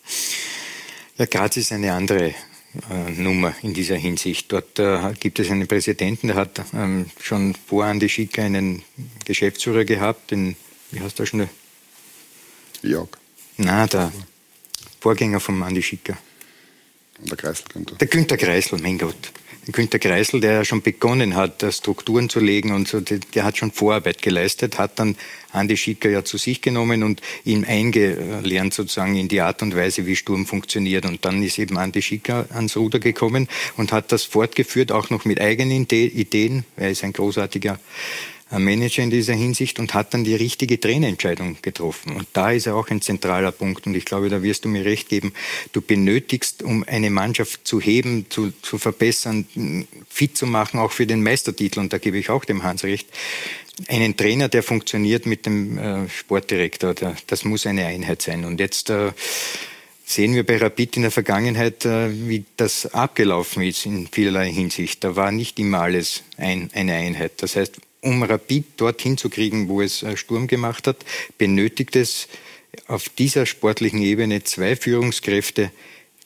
Ja, Graz ist eine andere Nummer in dieser Hinsicht. Dort gibt es einen Präsidenten, der hat schon vor Andi Schicker einen Geschäftsführer gehabt, wie heißt der schnell? Jörg. Na, der Vorgänger von Andi Schicker. Der Kreisel, Günther. Der Günther Kreisel, mein Gott. Der Günther Kreisel, der ja schon begonnen hat, Strukturen zu legen und so, der hat schon Vorarbeit geleistet, hat dann Andi Schicker ja zu sich genommen und ihn eingelernt sozusagen in die Art und Weise, wie Sturm funktioniert. Und dann ist eben Andi Schicker ans Ruder gekommen und hat das fortgeführt, auch noch mit eigenen Ideen. Er ist ein großartiger Manager in dieser Hinsicht und hat dann die richtige Trainerentscheidung getroffen. Und da ist er auch ein zentraler Punkt. Und ich glaube, da wirst du mir recht geben. Du benötigst, um eine Mannschaft zu heben, zu verbessern, fit zu machen, auch für den Meistertitel. Und da gebe ich auch dem Hans recht. Einen Trainer, der funktioniert mit dem Sportdirektor. Das muss eine Einheit sein. Und jetzt sehen wir bei Rapid in der Vergangenheit, wie das abgelaufen ist in vielerlei Hinsicht. Da war nicht immer alles eine Einheit. Das heißt, um Rapid dorthin zu kriegen, wo es Sturm gemacht hat, benötigt es auf dieser sportlichen Ebene 2 Führungskräfte,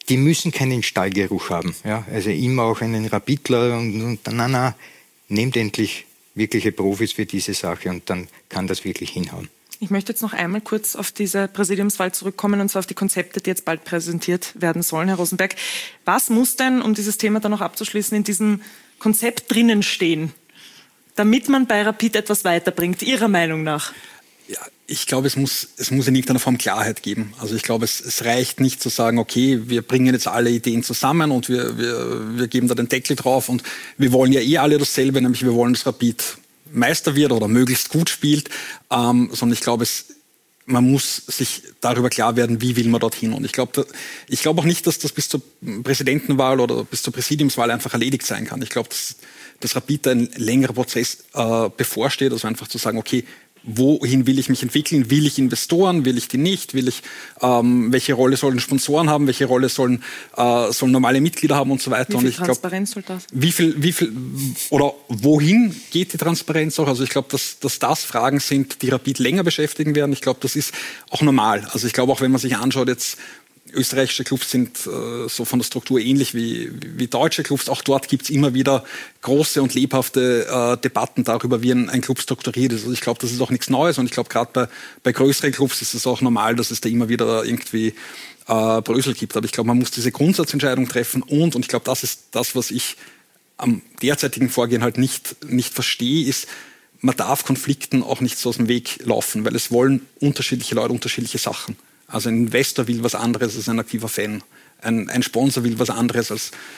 die müssen keinen Stallgeruch haben. Ja? Also immer auch einen Rapidler und na, nehmt endlich wirkliche Profis für diese Sache und dann kann das wirklich hinhauen. Ich möchte jetzt noch einmal kurz auf diese Präsidiumswahl zurückkommen und zwar auf die Konzepte, die jetzt bald präsentiert werden sollen, Herr Rosenberg. Was muss denn, um dieses Thema dann noch abzuschließen, in diesem Konzept drinnen stehen, damit man bei Rapid etwas weiterbringt, Ihrer Meinung nach? Ja, ich glaube, es muss in irgendeiner Form Klarheit geben. Also ich glaube, es reicht nicht zu sagen, okay, wir bringen jetzt alle Ideen zusammen und wir geben da den Deckel drauf und wir wollen ja alle dasselbe, nämlich wir wollen, dass Rapid Meister wird oder möglichst gut spielt, sondern ich glaube, man muss sich darüber klar werden, wie will man dorthin. Und ich glaube auch nicht, dass das bis zur Präsidentenwahl oder bis zur Präsidiumswahl einfach erledigt sein kann. Ich glaube, dass Rapid ein längerer Prozess bevorsteht, also einfach zu sagen, okay, wohin will ich mich entwickeln? Will ich Investoren? Will ich die nicht? Welche Rolle sollen Sponsoren haben? Welche Rolle sollen normale Mitglieder haben und so weiter? Wie viel Transparenz soll das? Wie viel oder wohin geht die Transparenz auch? Also ich glaube, dass das Fragen sind, die Rapid länger beschäftigen werden. Ich glaube, das ist auch normal. Also ich glaube auch, wenn man sich anschaut, jetzt österreichische Clubs sind so von der Struktur ähnlich wie deutsche Clubs. Auch dort gibt es immer wieder große und lebhafte Debatten darüber, wie ein Club strukturiert ist. Also ich glaube, das ist auch nichts Neues und ich glaube, gerade bei größeren Clubs ist es auch normal, dass es da immer wieder irgendwie Brösel gibt. Aber ich glaube, man muss diese Grundsatzentscheidung treffen und ich glaube, das ist das, was ich am derzeitigen Vorgehen halt nicht verstehe, ist, man darf Konflikten auch nicht so aus dem Weg laufen, weil es wollen unterschiedliche Leute unterschiedliche Sachen. Also ein Investor will was anderes als ein aktiver Fan. Ein Sponsor will was anderes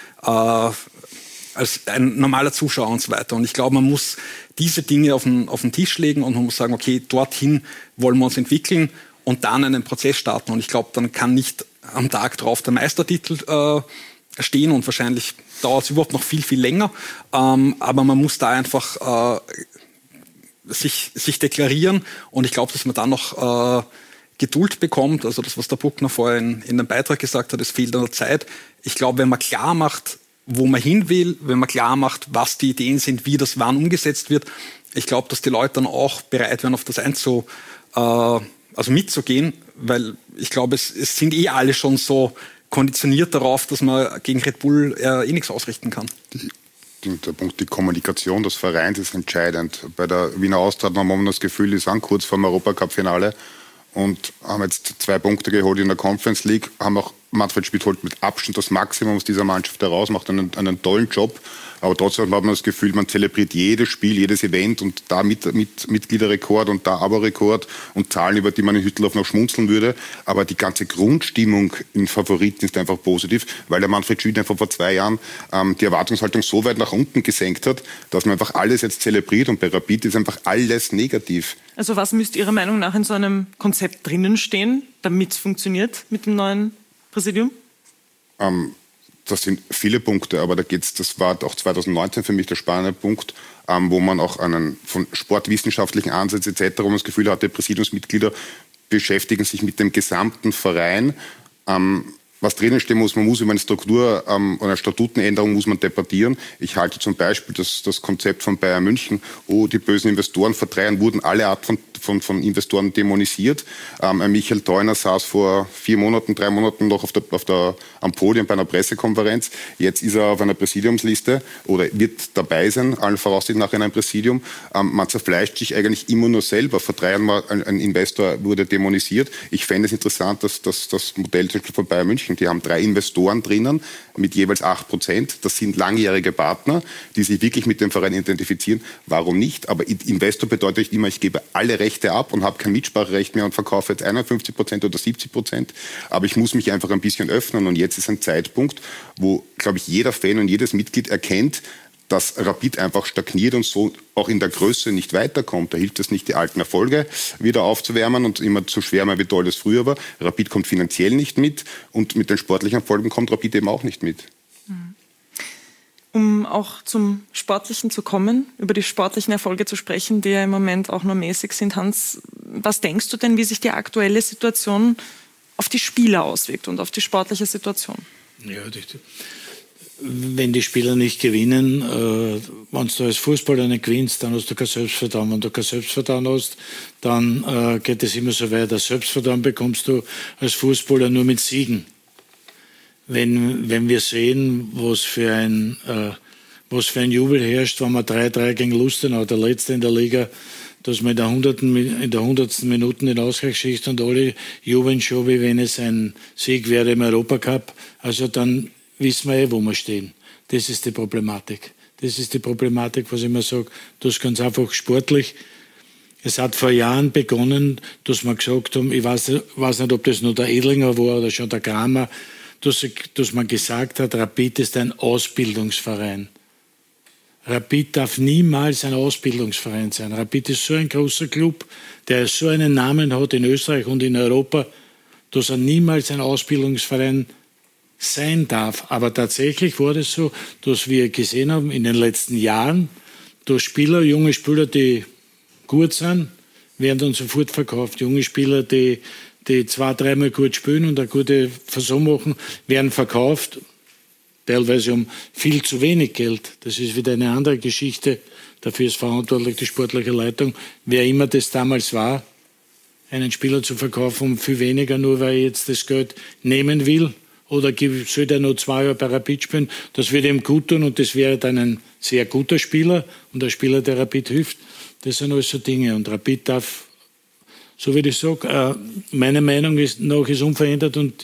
als ein normaler Zuschauer und so weiter. Und ich glaube, man muss diese Dinge auf den Tisch legen und man muss sagen, okay, dorthin wollen wir uns entwickeln und dann einen Prozess starten. Und ich glaube, dann kann nicht am Tag drauf der Meistertitel stehen und wahrscheinlich dauert es überhaupt noch viel, viel länger. Aber man muss da einfach sich deklarieren und ich glaube, dass man dann noch Geduld bekommt, also das, was der Bruckner vorher in dem Beitrag gesagt hat, es fehlt an der Zeit. Ich glaube, wenn man klar macht, wo man hin will, wenn man klar macht, was die Ideen sind, wie das wann umgesetzt wird, ich glaube, dass die Leute dann auch bereit wären, auf das mitzugehen, weil ich glaube, es sind alle schon so konditioniert darauf, dass man gegen Red Bull nichts ausrichten kann. Der Punkt, die Kommunikation des Vereins ist entscheidend. Bei der Wiener Austria hat man momentan das Gefühl, die sind kurz vor dem Europacup-Finale und haben jetzt 2 Punkte geholt in der Conference League, haben auch Manfred Schmidt holt mit Abstand das Maximum aus dieser Mannschaft heraus, macht einen tollen Job, aber trotzdem hat man das Gefühl, man zelebriert jedes Spiel, jedes Event und da mit Mitgliederrekord und da Abo-Rekord und Zahlen, über die man in Hütteldorf noch schmunzeln würde, aber die ganze Grundstimmung in Favoriten ist einfach positiv, weil der Manfred Schmidt einfach vor 2 Jahren die Erwartungshaltung so weit nach unten gesenkt hat, dass man einfach alles jetzt zelebriert und bei Rapid ist einfach alles negativ. Also was müsste Ihrer Meinung nach in so einem Konzept drinnen stehen, damit es funktioniert mit dem neuen Präsidium? Das sind viele Punkte, aber das war auch 2019 für mich der spannende Punkt, wo man auch von sportwissenschaftlichen Ansätzen etc., wo man das Gefühl hatte, Präsidiumsmitglieder beschäftigen sich mit dem gesamten Verein. Was drinnen stehen muss, man muss über eine Struktur oder eine Statutenänderung muss man debattieren. Ich halte zum Beispiel das Konzept von Bayern München, die bösen Investoren vor 3 Jahren wurden alle Art von Investoren dämonisiert. Michael Theuner saß vor 3 Monaten noch am Podium bei einer Pressekonferenz. Jetzt ist er auf einer Präsidiumsliste oder wird dabei sein, allen Voraussicht nach in einem Präsidium. Man zerfleischt sich eigentlich immer nur selber. Vor 3 Jahren ein Investor wurde dämonisiert. Ich fände es interessant, dass das Modell zum Beispiel von Bayern München, die haben 3 Investoren drinnen mit jeweils 8%. Das sind langjährige Partner, die sich wirklich mit dem Verein identifizieren. Warum nicht? Aber Investor bedeutet nicht immer, ich gebe alle Rechte ab und habe kein Mitspracherecht mehr und verkaufe jetzt 51% oder 70%. Aber ich muss mich einfach ein bisschen öffnen und jetzt ist ein Zeitpunkt, wo, glaube ich, jeder Fan und jedes Mitglied erkennt, dass Rapid einfach stagniert und so auch in der Größe nicht weiterkommt. Da hilft es nicht, die alten Erfolge wieder aufzuwärmen und immer zu schwärmen, wie toll das früher war. Rapid kommt finanziell nicht mit und mit den sportlichen Erfolgen kommt Rapid eben auch nicht mit. Um auch zum Sportlichen zu kommen, über die sportlichen Erfolge zu sprechen, die ja im Moment auch nur mäßig sind. Hans, was denkst du denn, wie sich die aktuelle Situation auf die Spieler auswirkt und auf die sportliche Situation? Ja, wenn die Spieler nicht gewinnen, wenn du als Fußballer nicht gewinnst, dann hast du kein Selbstvertrauen. Wenn du kein Selbstvertrauen hast, dann geht es immer so weiter. Selbstvertrauen bekommst du als Fußballer nur mit Siegen. wenn wir sehen, was für ein Jubel herrscht, wenn man 3-3 gegen Lustenau, der Letzte in der Liga, dass man in der 100. Minute den Ausgleich schießt und alle jubeln schon, wie wenn es ein Sieg wäre im Europacup. Also dann wissen wir wo wir stehen. Das ist die Problematik. Das ist die Problematik, was ich immer sage. Das ist ganz einfach sportlich. Es hat vor Jahren begonnen, dass wir gesagt haben, ich weiß nicht, ob das nur der Edlinger war oder schon der Kramer, dass man gesagt hat, Rapid ist ein Ausbildungsverein. Rapid darf niemals ein Ausbildungsverein sein. Rapid ist so ein großer Club, der so einen Namen hat in Österreich und in Europa, dass er niemals ein Ausbildungsverein sein darf. Aber tatsächlich war es so, dass wir gesehen haben in den letzten Jahren, dass junge Spieler, die gut sind, werden dann sofort verkauft. Junge Spieler, die 2-3 Mal gut spielen und eine gute Versuch machen, werden verkauft. Teilweise um viel zu wenig Geld. Das ist wieder eine andere Geschichte. Dafür ist verantwortlich die sportliche Leitung. Wer immer das damals war, einen Spieler zu verkaufen um viel weniger, nur weil er jetzt das Geld nehmen will. Oder soll der noch 2 Jahre bei Rapid spielen? Das würde ihm gut tun und das wäre dann ein sehr guter Spieler und ein Spieler, der Rapid hilft. Das sind alles so Dinge. Und Rapid darf, so wie ich sage, meine Meinung ist unverändert und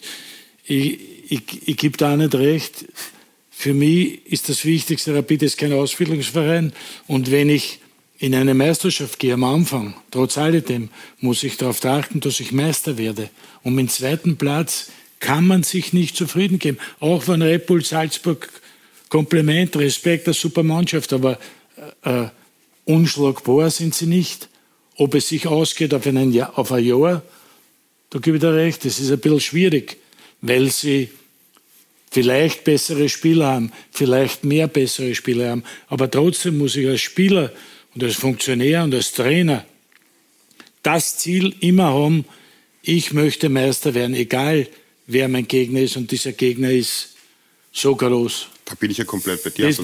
ich gebe da auch nicht recht. Für mich ist das Wichtigste, Rapid ist kein Ausbildungsverein. Und wenn ich in eine Meisterschaft gehe am Anfang, trotz alledem, muss ich darauf achten, dass ich Meister werde. Und mit dem 2. Platz kann man sich nicht zufrieden geben. Auch wenn Red Bull Salzburg Kompliment, Respekt, eine super Mannschaft, aber unschlagbar sind sie nicht. Ob es sich ausgeht auf ein Jahr, da gebe ich dir recht, das ist ein bisschen schwierig, weil sie vielleicht bessere Spieler haben, vielleicht mehr bessere Spieler haben. Aber trotzdem muss ich als Spieler und als Funktionär und als Trainer das Ziel immer haben, ich möchte Meister werden, egal wer mein Gegner ist. Und dieser Gegner ist so groß. Da bin ich ja komplett bei dir.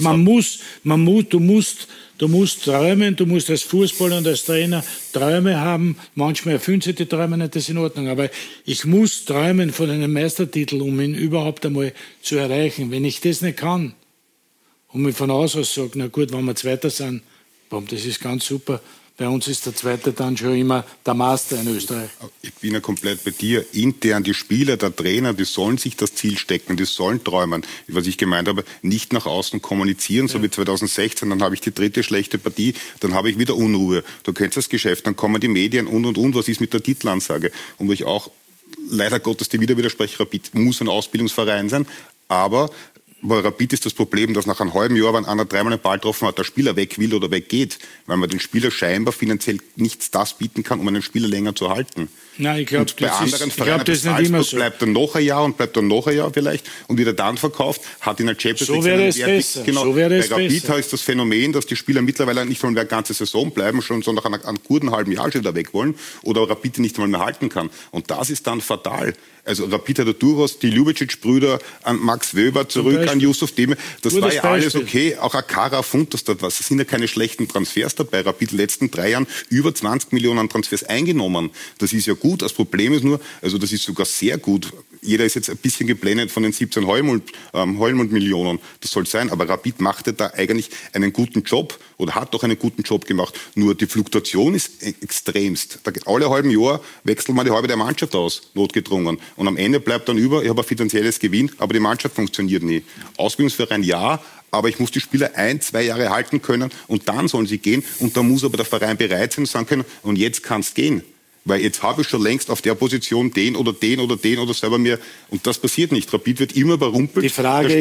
Du musst träumen, du musst als Fußballer und als Trainer Träume haben. Manchmal erfüllen sie die Träume nicht, das ist in Ordnung. Aber ich muss träumen von einem Meistertitel, um ihn überhaupt einmal zu erreichen. Wenn ich das nicht kann und mir von Haus aus sage, na gut, wenn wir Zweiter sind, das ist ganz super. Bei uns ist der Zweite dann schon immer der Master in Österreich. Ich bin ja komplett bei dir. Intern die Spieler, der Trainer, die sollen sich das Ziel stecken, die sollen träumen. Was ich gemeint habe, nicht nach außen kommunizieren, so wie 2016, dann habe ich die 3. schlechte Partie, dann habe ich wieder Unruhe. Du kennst das Geschäft, dann kommen die Medien und. Was ist mit der Titelansage? Und wo ich auch leider Gottes dir wieder widerspreche, Rapid muss ein Ausbildungsverein sein, aber bei Rapid ist das Problem, dass nach einem halben Jahr, wenn einer 3-mal einen Ball getroffen hat, der Spieler weg will oder weggeht, weil man den Spieler scheinbar finanziell nichts das bieten kann, um einen Spieler länger zu halten. Nein, ich glaube, bei anderen Vereinen das nicht immer so. Bleibt dann noch ein Jahr und bleibt dann noch ein Jahr vielleicht und wieder dann verkauft, hat in der Champions League so wäre es besser. Genau. So wäre es bei Rapid besser. ist das Phänomen, dass die Spieler mittlerweile nicht mal mehr eine ganze Saison bleiben, sondern nach einem guten halben Jahr schon wieder weg wollen oder Rapid nicht mal mehr halten kann. Und das ist dann fatal. Also Rapid hat durchaus die Ljubicic-Brüder an Max Wöber zurück, an Yusuf Demir. Das war ja alles okay. Auch Akara Funtas dort was. Es sind ja keine schlechten Transfers dabei. Rapid in den letzten 3 Jahren über 20 Millionen Transfers eingenommen. Das ist ja gut. Das Problem ist nur, also das ist sogar sehr gut. Jeder ist jetzt ein bisschen geblendet von den 17 Heulmund-Millionen. Das soll sein. Aber Rapid machte da eigentlich einen guten Job oder hat doch einen guten Job gemacht. Nur die Fluktuation ist extremst. Alle halben Jahr wechselt man die halbe der Mannschaft aus, notgedrungen. Und am Ende bleibt dann über, ich habe ein finanzielles Gewinn, aber die Mannschaft funktioniert nie. Ausbildungsverein ja, aber ich muss die Spieler 1-2 Jahre halten können und dann sollen sie gehen. Und da muss aber der Verein bereit sein und sagen können, und jetzt kann es gehen. Weil jetzt habe ich schon längst auf der Position den oder selber mir, und das passiert nicht. Rapid wird immer überrumpelt. Die Frage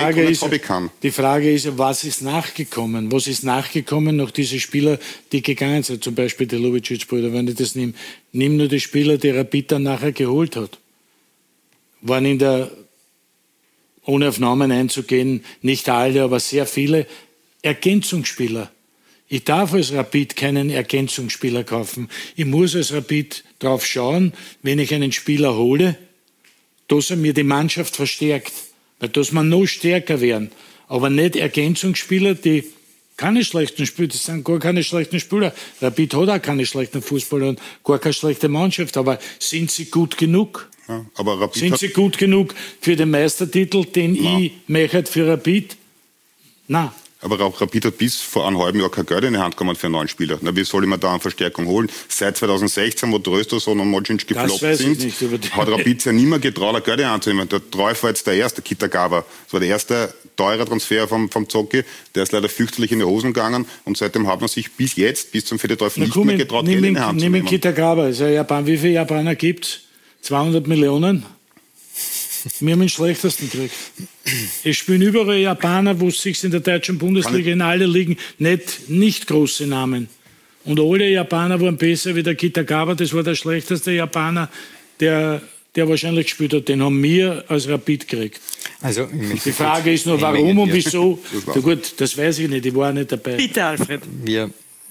ist, was ist nachgekommen? Was ist nachgekommen nach diesen Spielern, die gegangen sind? Zum Beispiel die Ljubicic-Brüder, wenn ich das nehme. Nimm nur die Spieler, die Rapid dann nachher geholt hat. Waren ohne auf Namen einzugehen, nicht alle, aber sehr viele Ergänzungsspieler. Ich darf als Rapid keinen Ergänzungsspieler kaufen. Ich muss als Rapid drauf schauen, wenn ich einen Spieler hole, dass er mir die Mannschaft verstärkt. Dass wir noch stärker werden. Aber nicht Ergänzungsspieler, die keine schlechten Spieler, das sind gar keine schlechten Spieler. Rapid hat auch keine schlechten Fußballer und gar keine schlechte Mannschaft. Aber sind sie gut genug? Ja, aber Rapid sind sie gut genug für den Meistertitel, den ich möchte für Rapid? Nein. Aber auch Rapid hat bis vor einem halben Jahr kein Geld in die Hand gekommen für einen neuen Spieler. Na, wie soll ich mir da eine Verstärkung holen? Seit 2016, wo Trösterson und Mocinc gefloppt sind, hat Rapid ja nicht mehr getraut, ein Geld in die Hand zu nehmen. Der Treuf war jetzt der erste, Kitagawa. Das war der erste teure Transfer vom Zocki. Der ist leider fürchterlich in die Hosen gegangen und seitdem hat man sich bis zum Fedetreuf nicht mehr getraut, Geld in die Hand zu nehmen. Nimm Kitagawa, ist ja Japan. Wie viele Japaner gibt es? 200 Millionen? Wir haben den schlechtesten gekriegt. Es spielen überall Japaner, wo es sich in der deutschen Bundesliga in alle Ligen nicht große Namen. Und alle Japaner waren besser wie der Kitagawa. Das war der schlechteste Japaner, der wahrscheinlich gespielt hat. Den haben wir als Rapid gekriegt. Also, die Frage ist nur, warum und wieso. Ja, gut, das weiß ich nicht, ich war nicht dabei. Bitte, Alfred. Wir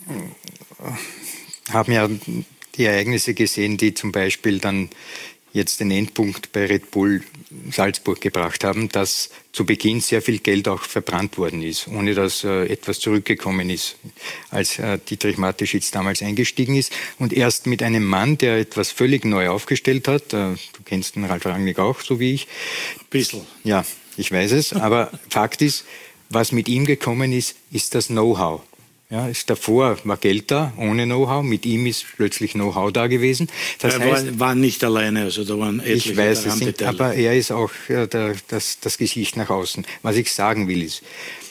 haben ja die Ereignisse gesehen, die zum Beispiel dann jetzt den Endpunkt bei Red Bull Salzburg gebracht haben, dass zu Beginn sehr viel Geld auch verbrannt worden ist, ohne dass etwas zurückgekommen ist, als Dietrich Mateschitz damals eingestiegen ist. Und erst mit einem Mann, der etwas völlig neu aufgestellt hat, du kennst den Ralf Rangnick auch, so wie ich. Ein bisschen. Ja, ich weiß es, aber Fakt ist, was mit ihm gekommen ist, ist das Know-how. Ja, davor war Geld da, ohne Know-how. Mit ihm ist plötzlich Know-how da gewesen. Das heißt, war nicht alleine, also da waren etliche. Ich weiß es nicht, aber er ist auch das Gesicht nach außen. Was ich sagen will ist,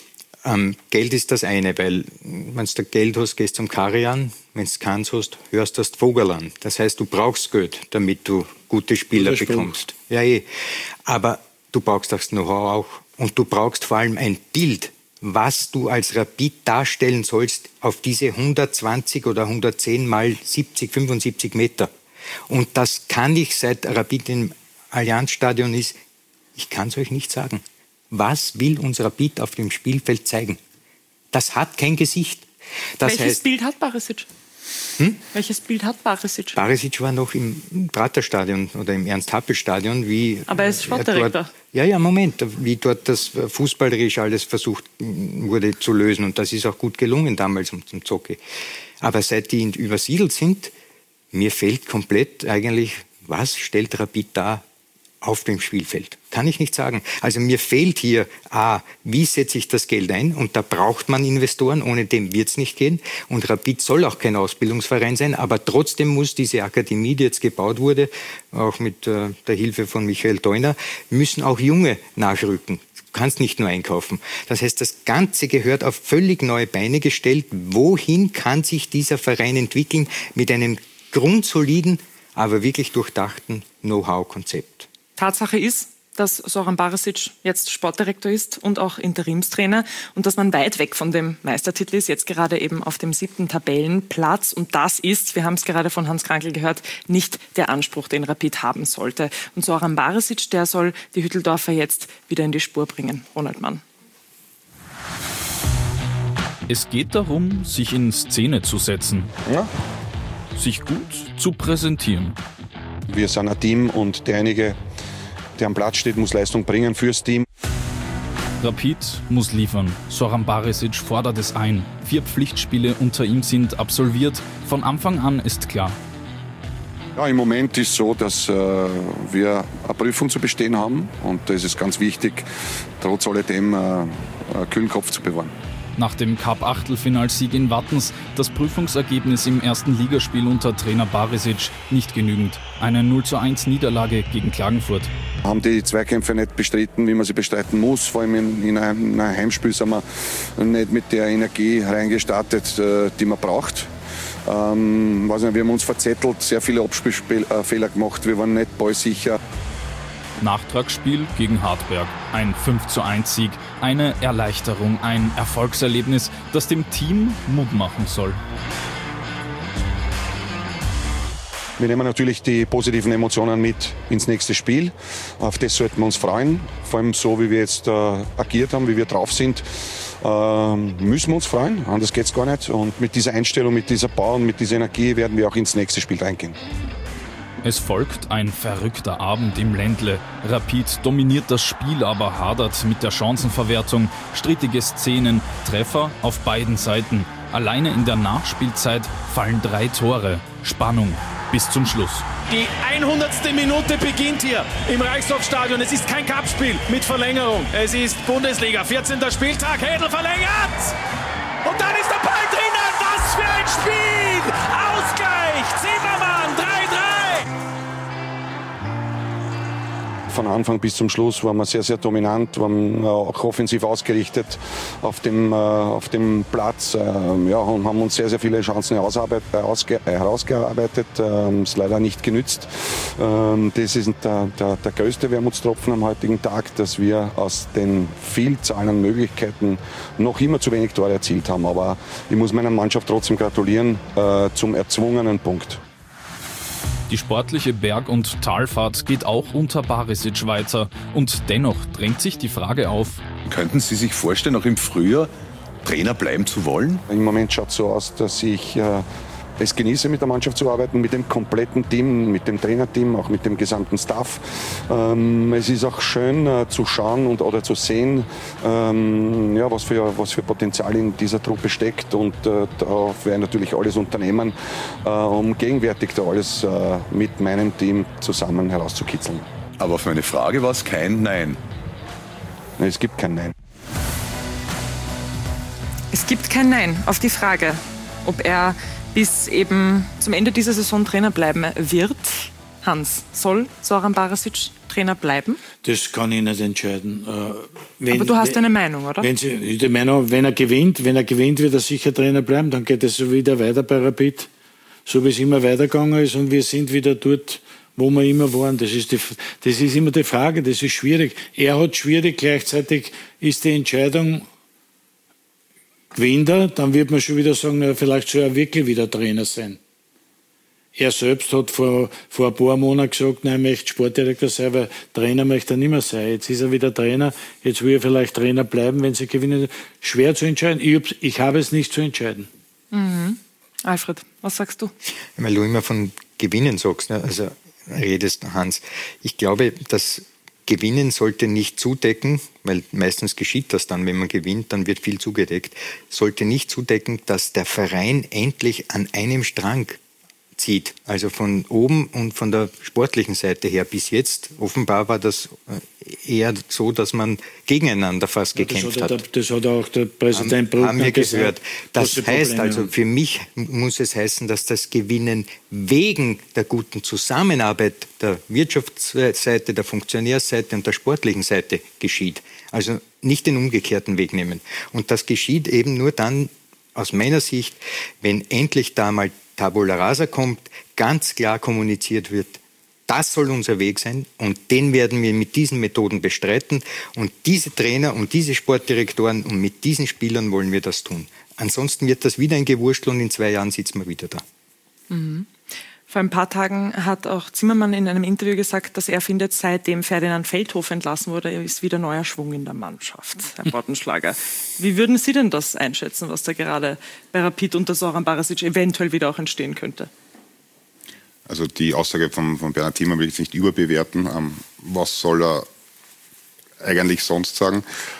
Geld ist das eine, weil wenn du Geld hast, gehst du zum Karian, wenn du keins hast, hörst du das Vogel an. Das heißt, du brauchst Geld, damit du gute Spieler bekommst. Ja, aber du brauchst das Know-how auch und du brauchst vor allem ein Bild, was du als Rapid darstellen sollst auf diese 120 oder 110 mal 70, 75 Meter. Und das kann ich, seit Rapid im Allianzstadion ist, ich kann es euch nicht sagen. Was will uns Rapid auf dem Spielfeld zeigen? Das hat kein Gesicht. Welches Bild hat Barisic? Welches Bild hat Barisic? Barisic war noch im Praterstadion oder im Ernst-Happel-Stadion. Aber er ist Sportdirektor. Moment. Wie dort das fußballerisch alles versucht wurde zu lösen. Und das ist auch gut gelungen damals zum Zocki. Aber seit die übersiedelt sind, mir fehlt komplett eigentlich, was stellt Rapid dar auf dem Spielfeld? Kann ich nicht sagen. Also mir fehlt hier, wie setze ich das Geld ein? Und da braucht man Investoren, ohne dem wird es nicht gehen. Und Rapid soll auch kein Ausbildungsverein sein, aber trotzdem muss diese Akademie, die jetzt gebaut wurde, auch mit der Hilfe von Michael Theuner, müssen auch Junge nachrücken. Du kannst nicht nur einkaufen. Das heißt, das Ganze gehört auf völlig neue Beine gestellt. Wohin kann sich dieser Verein entwickeln mit einem grundsoliden, aber wirklich durchdachten Know-how-Konzept? Tatsache ist, dass Zoran Barisic jetzt Sportdirektor ist und auch Interimstrainer und dass man weit weg von dem Meistertitel ist, jetzt gerade eben auf dem 7. Tabellenplatz. Und das ist, wir haben es gerade von Hans Krankl gehört, nicht der Anspruch, den Rapid haben sollte. Und Zoran Barisic, der soll die Hütteldorfer jetzt wieder in die Spur bringen. Ronald Mann. Es geht darum, sich in Szene zu setzen, sich gut zu präsentieren. Wir sind ein Team und derjenige, der am Platz steht, muss Leistung bringen fürs Team. Rapid muss liefern. Zoran Barisic fordert es ein. 4 Pflichtspiele unter ihm sind absolviert. Von Anfang an ist klar. Ja, im Moment ist es so, dass wir eine Prüfung zu bestehen haben. Und da ist es ganz wichtig, trotz alledem einen kühlen Kopf zu bewahren. Nach dem Cup-Achtelfinalsieg in Wattens das Prüfungsergebnis im ersten Ligaspiel unter Trainer Barisic nicht genügend. Eine 0:1 Niederlage gegen Klagenfurt. Wir haben die Zweikämpfe nicht bestritten, wie man sie bestreiten muss. Vor allem in einem Heimspiel sind wir nicht mit der Energie reingestartet, die man braucht. Wir haben uns verzettelt, sehr viele Abspielfehler gemacht, wir waren nicht ballsicher. Nachtragsspiel gegen Hartberg. Ein 5:1 Sieg. Eine Erleichterung, ein Erfolgserlebnis, das dem Team Mut machen soll. Wir nehmen natürlich die positiven Emotionen mit ins nächste Spiel. Auf das sollten wir uns freuen. Vor allem so, wie wir jetzt agiert haben, wie wir drauf sind, müssen wir uns freuen. Anders geht es gar nicht. Und mit dieser Einstellung, mit dieser Power und mit dieser Energie werden wir auch ins nächste Spiel reingehen. Es folgt ein verrückter Abend im Ländle. Rapid dominiert das Spiel, aber hadert mit der Chancenverwertung. Strittige Szenen, Treffer auf beiden Seiten. Alleine in der Nachspielzeit fallen 3 Tore. Spannung, bis zum Schluss. Die 100. Minute beginnt hier im Reichshofstadion. Es ist kein Cup-Spiel mit Verlängerung. Es ist Bundesliga, 14. Spieltag. Hädel verlängert. Und dann ist der Ball drinnen. Was für ein Spiel! Ausgleich. Zimmermann, 3-3. Von Anfang bis zum Schluss waren wir sehr, sehr dominant, waren auch offensiv ausgerichtet auf dem Platz und haben uns sehr, sehr viele Chancen herausgearbeitet. Es leider nicht genützt. Das ist der größte Wermutstropfen am heutigen Tag, dass wir aus den Vielzahl an Möglichkeiten noch immer zu wenig Tore erzielt haben. Aber ich muss meiner Mannschaft trotzdem gratulieren zum erzwungenen Punkt. Die sportliche Berg- und Talfahrt geht auch unter Barisic weiter. Und dennoch drängt sich die Frage auf: Könnten Sie sich vorstellen, auch im Frühjahr Trainer bleiben zu wollen? Im Moment schaut es so aus, dass ich es genieße, mit der Mannschaft zu arbeiten, mit dem kompletten Team, mit dem Trainerteam, auch mit dem gesamten Staff. Es ist auch schön zu schauen oder zu sehen, was für Potenzial in dieser Truppe steckt. Und da werde ich natürlich alles unternehmen, um gegenwärtig da alles mit meinem Team zusammen herauszukitzeln. Aber auf meine Frage war es kein Nein. Es gibt kein Nein. Es gibt kein Nein auf die Frage, ob er bis eben zum Ende dieser Saison Trainer bleiben wird. Hans, soll Zoran Barisic Trainer bleiben? Das kann ich nicht entscheiden. Aber du hast eine Meinung, oder? Die Meinung, wenn er gewinnt, wird er sicher Trainer bleiben. Dann geht es wieder weiter bei Rapid, so wie es immer weitergegangen ist. Und wir sind wieder dort, wo wir immer waren. Das ist immer die Frage, das ist schwierig. Er hat schwierig, gleichzeitig ist die Entscheidung, gewinnt er, dann wird man schon wieder sagen, na, vielleicht soll er wirklich wieder Trainer sein. Er selbst hat vor ein paar Monaten gesagt, nein, er möchte Sportdirektor sein, weil Trainer möchte er nicht mehr sein. Jetzt ist er wieder Trainer, jetzt will er vielleicht Trainer bleiben, wenn sie gewinnen. Schwer zu entscheiden. Ich habe es nicht zu entscheiden. Mhm. Alfred, was sagst du? Weil du immer von Gewinnen sagst, ne? Also redest, Hans. Ich glaube, dass Gewinnen sollte nicht zudecken, weil meistens geschieht das dann, wenn man gewinnt, dann wird viel zugedeckt, sollte nicht zudecken, dass der Verein endlich an einem Strang zieht. Also von oben und von der sportlichen Seite her. Bis jetzt offenbar war das eher so, dass man gegeneinander fast gekämpft hat. Das hat auch der Präsident Bruckner haben wir gehört. Das heißt Probleme also, für mich muss es heißen, dass das Gewinnen wegen der guten Zusammenarbeit der Wirtschaftsseite, der Funktionärsseite und der sportlichen Seite geschieht. Also nicht den umgekehrten Weg nehmen. Und das geschieht eben nur dann, aus meiner Sicht, wenn endlich da mal Tabula Rasa kommt, ganz klar kommuniziert wird, das soll unser Weg sein und den werden wir mit diesen Methoden bestreiten und diese Trainer und diese Sportdirektoren und mit diesen Spielern wollen wir das tun. Ansonsten wird das wieder ein Gewurstel und in 2 Jahren sitzen wir wieder da. Mhm. Vor ein paar Tagen hat auch Zimmermann in einem Interview gesagt, dass er findet, seitdem Ferdinand Feldhoff entlassen wurde, ist wieder neuer Schwung in der Mannschaft. Herr Bottenschlager, wie würden Sie denn das einschätzen, was da gerade bei Rapid unter Zoran Barisic eventuell wieder auch entstehen könnte? Also die Aussage von Bernhard Thiemann will ich jetzt nicht überbewerten. Was soll er eigentlich sonst sagen?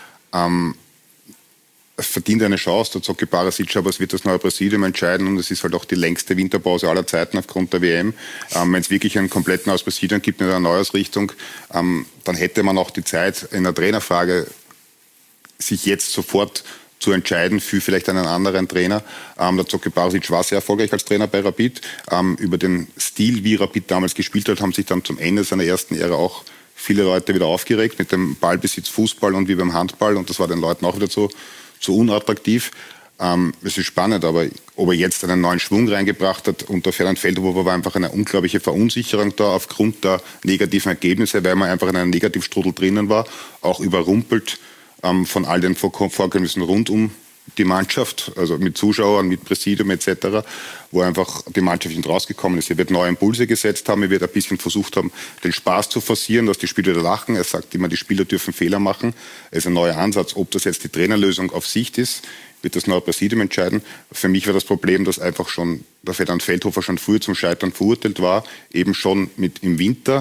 Es verdient eine Chance, der Zoki Barisic, aber es wird das neue Präsidium entscheiden und es ist halt auch die längste Winterpause aller Zeiten aufgrund der WM. Wenn es wirklich ein komplett neues Präsidium gibt mit einer Neuausrichtung, dann hätte man auch die Zeit in der Trainerfrage, sich jetzt sofort zu entscheiden für vielleicht einen anderen Trainer. Der Zoki Barisic war sehr erfolgreich als Trainer bei Rapid. Über den Stil, wie Rapid damals gespielt hat, haben sich dann zum Ende seiner ersten Ära auch viele Leute wieder aufgeregt mit dem Ballbesitz, Fußball und wie beim Handball und das war den Leuten auch wieder zu unattraktiv. Es ist spannend, aber ob er jetzt einen neuen Schwung reingebracht hat unter Ferdinand Feldhoff, war einfach eine unglaubliche Verunsicherung da aufgrund der negativen Ergebnisse, weil man einfach in einem Negativstrudel drinnen war, auch überrumpelt von all den Vorkommnissen rund um die Mannschaft, also mit Zuschauern, mit Präsidium etc., wo einfach die Mannschaft nicht rausgekommen ist. Er wird neue Impulse gesetzt haben, er wird ein bisschen versucht haben, den Spaß zu forcieren, dass die Spieler wieder lachen. Er sagt immer, die Spieler dürfen Fehler machen. Es ist ein neuer Ansatz. Ob das jetzt die Trainerlösung auf Sicht ist, wird das neue Präsidium entscheiden. Für mich war das Problem, dass einfach schon der Ferdinand Feldhofer schon früher zum Scheitern verurteilt war, eben schon im Winter.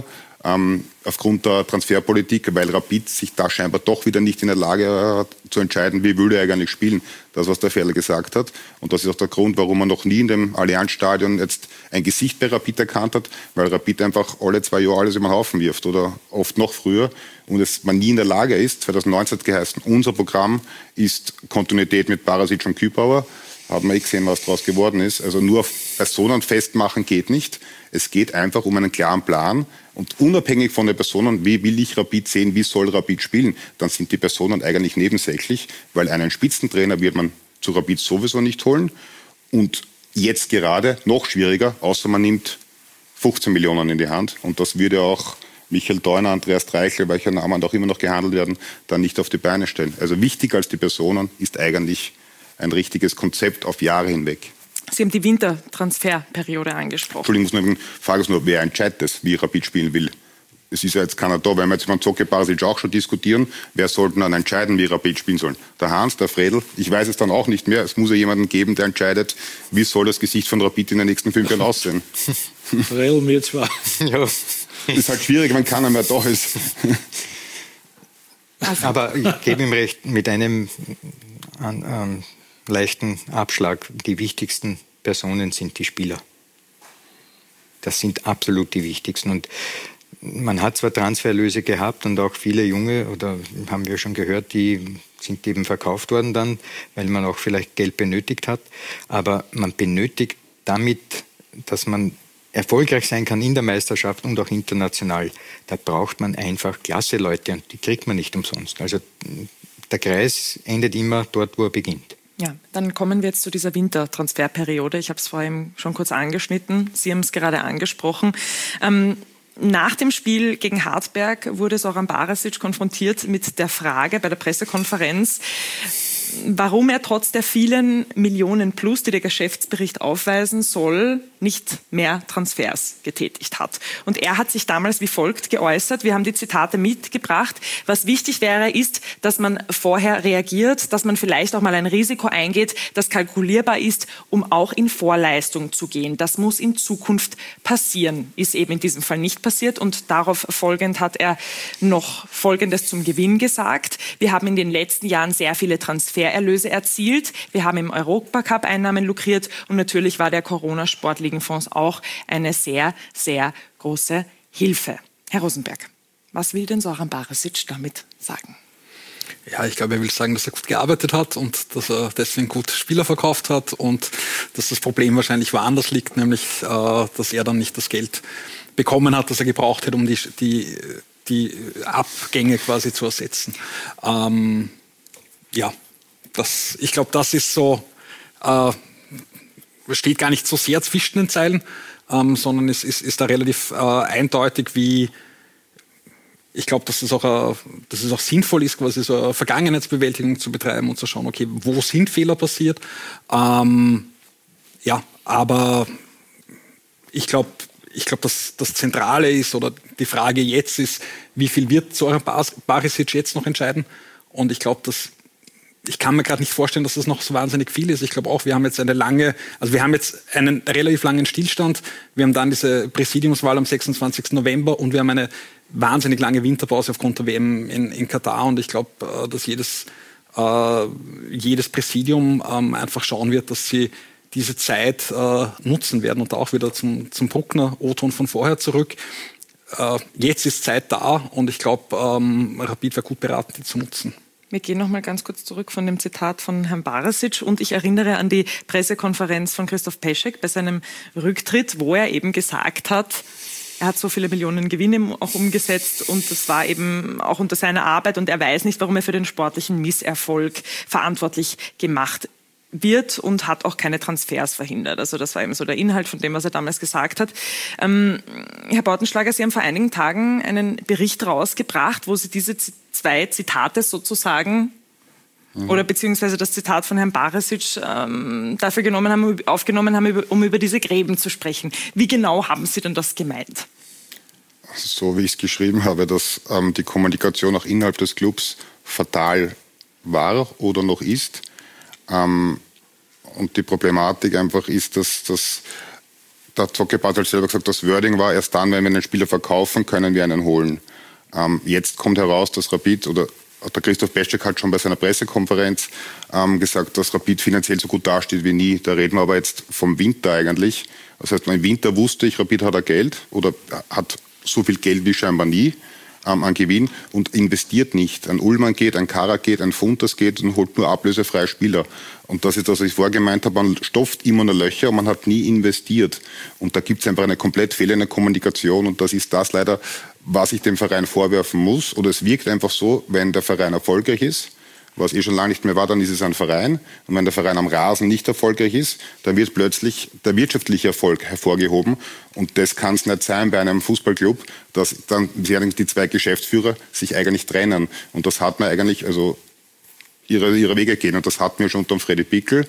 aufgrund der Transferpolitik, weil Rapid sich da scheinbar doch wieder nicht in der Lage zu entscheiden, wie will er eigentlich spielen. Das, was der Ferl gesagt hat. Und das ist auch der Grund, warum man noch nie in dem Allianz-Stadion jetzt ein Gesicht bei Rapid erkannt hat, weil Rapid einfach alle 2 Jahre alles über den Haufen wirft oder oft noch früher. Und man nie in der Lage ist, 2019 hat geheißen, unser Programm ist Kontinuität mit Barasic und Kübauer. Hat man gesehen, was daraus geworden ist. Also nur auf Personen festmachen geht nicht. Es geht einfach um einen klaren Plan. Und unabhängig von den Personen, wie will ich Rapid sehen, wie soll Rapid spielen, dann sind die Personen eigentlich nebensächlich, weil einen Spitzentrainer wird man zu Rapid sowieso nicht holen. Und jetzt gerade noch schwieriger, außer man nimmt 15 Millionen in die Hand. Und das würde auch Michael Theuner, Andreas Treichel, welcher Namen auch immer noch gehandelt werden, dann nicht auf die Beine stellen. Also wichtiger als die Personen ist eigentlich ein richtiges Konzept auf Jahre hinweg. Sie haben die Wintertransferperiode angesprochen. Entschuldigung, Frage ist nur, wer entscheidet das, wie Rapid spielen will? Es ist ja jetzt keiner da, weil wir jetzt über Zocke Barasic auch schon diskutieren. Wer sollte dann entscheiden, wie Rapid spielen sollen? Der Hans, der Fredl? Ich weiß es dann auch nicht mehr. Es muss ja jemanden geben, der entscheidet, wie soll das Gesicht von Rapid in den nächsten 5 Jahren aussehen. Fredl, mir zwar. Ja. Ist halt schwierig, wenn keiner mehr da ist. Aber ich gebe ihm recht, mit einem leichten Abschlag. Die wichtigsten Personen sind die Spieler. Das sind absolut die wichtigsten. Und man hat zwar Transfererlöse gehabt und auch viele Junge, oder haben wir schon gehört, die sind eben verkauft worden dann, weil man auch vielleicht Geld benötigt hat. Aber man benötigt damit, dass man erfolgreich sein kann in der Meisterschaft und auch international. Da braucht man einfach klasse Leute und die kriegt man nicht umsonst. Also der Kreis endet immer dort, wo er beginnt. Ja, dann kommen wir jetzt zu dieser Wintertransferperiode. Ich habe es vorhin schon kurz angeschnitten. Sie haben es gerade angesprochen. Nach dem Spiel gegen Hartberg wurde Zoran Barasic konfrontiert mit der Frage bei der Pressekonferenz, warum er trotz der vielen Millionen plus, die der Geschäftsbericht aufweisen soll, nicht mehr Transfers getätigt hat. Und er hat sich damals wie folgt geäußert. Wir haben die Zitate mitgebracht. Was wichtig wäre, ist, dass man vorher reagiert, dass man vielleicht auch mal ein Risiko eingeht, das kalkulierbar ist, um auch in Vorleistung zu gehen. Das muss in Zukunft passieren. Ist eben in diesem Fall nicht passiert. Und darauf folgend hat er noch Folgendes zum Gewinn gesagt. Wir haben in den letzten Jahren sehr viele Transfererlöse erzielt. Wir haben im Europacup Einnahmen lukriert und natürlich war der Corona-Sportligenfonds auch eine sehr, sehr große Hilfe. Herr Rosenberg, was will denn Zoran Barasic damit sagen? Ja, ich glaube, er will sagen, dass er gut gearbeitet hat und dass er deswegen gut Spieler verkauft hat und dass das Problem wahrscheinlich woanders liegt, nämlich, dass er dann nicht das Geld bekommen hat, das er gebraucht hätte, um die Abgänge quasi zu ersetzen. Ich glaube, das ist so, steht gar nicht so sehr zwischen den Zeilen, sondern es ist da relativ eindeutig, wie ich glaube, dass es auch sinnvoll ist, quasi so eine Vergangenheitsbewältigung zu betreiben und zu schauen, okay, wo sind Fehler passiert? Aber ich glaube, dass das Zentrale ist oder die Frage jetzt ist, wie viel wird Zoran Barisic jetzt noch entscheiden? Und ich glaube, ich kann mir gerade nicht vorstellen, dass das noch so wahnsinnig viel ist. Ich glaube auch, wir haben jetzt einen relativ langen Stillstand. Wir haben dann diese Präsidiumswahl am 26. November und wir haben eine wahnsinnig lange Winterpause aufgrund der WM in Katar. Und ich glaube, dass jedes Präsidium einfach schauen wird, dass sie diese Zeit nutzen werden. Und auch wieder zum Bruckner O-Ton von vorher zurück. Jetzt ist Zeit da und ich glaube, Rapid wäre gut beraten, die zu nutzen. Wir gehen noch mal ganz kurz zurück von dem Zitat von Herrn Barasic und ich erinnere an die Pressekonferenz von Christoph Peschek bei seinem Rücktritt, wo er eben gesagt hat, er hat so viele Millionen Gewinne auch umgesetzt und das war eben auch unter seiner Arbeit und er weiß nicht, warum er für den sportlichen Misserfolg verantwortlich gemacht wird und hat auch keine Transfers verhindert. Also das war eben so der Inhalt von dem, was er damals gesagt hat. Herr Bautenschlager, Sie haben vor einigen Tagen einen Bericht rausgebracht, wo Sie diese 2 Zitate sozusagen oder beziehungsweise das Zitat von Herrn Barasic aufgenommen haben, um über diese Gräben zu sprechen. Wie genau haben Sie denn das gemeint? So wie ich es geschrieben habe, dass die Kommunikation auch innerhalb des Clubs fatal war oder noch ist. Und die Problematik einfach ist, dass der Zocke Basel selber gesagt, das Wording war, erst dann, wenn wir einen Spieler verkaufen, können wir einen holen. Jetzt kommt heraus, dass Rapid, oder der Christoph Peschek hat schon bei seiner Pressekonferenz gesagt, dass Rapid finanziell so gut dasteht wie nie. Da reden wir aber jetzt vom Winter eigentlich. Das heißt, im Winter wusste ich, Rapid hat Geld oder hat so viel Geld wie scheinbar nie an Gewinn und investiert nicht. Ein Ullmann geht, ein Karak geht, ein Funtas geht und holt nur ablösefreie Spieler. Und das ist, was ich vorher gemeint habe, man stopft immer nur Löcher und man hat nie investiert. Und da gibt es einfach eine komplett fehlende Kommunikation und das ist das leider, was ich dem Verein vorwerfen muss. Oder es wirkt einfach so, wenn der Verein erfolgreich ist, was schon lange nicht mehr war, dann ist es ein Verein. Und wenn der Verein am Rasen nicht erfolgreich ist, dann wird plötzlich der wirtschaftliche Erfolg hervorgehoben. Und das kann es nicht sein bei einem Fußballclub, dass dann die zwei Geschäftsführer sich eigentlich trennen. Und das hat man eigentlich, also ihre Wege gehen. Und das hatten wir schon unter Freddy Pickel.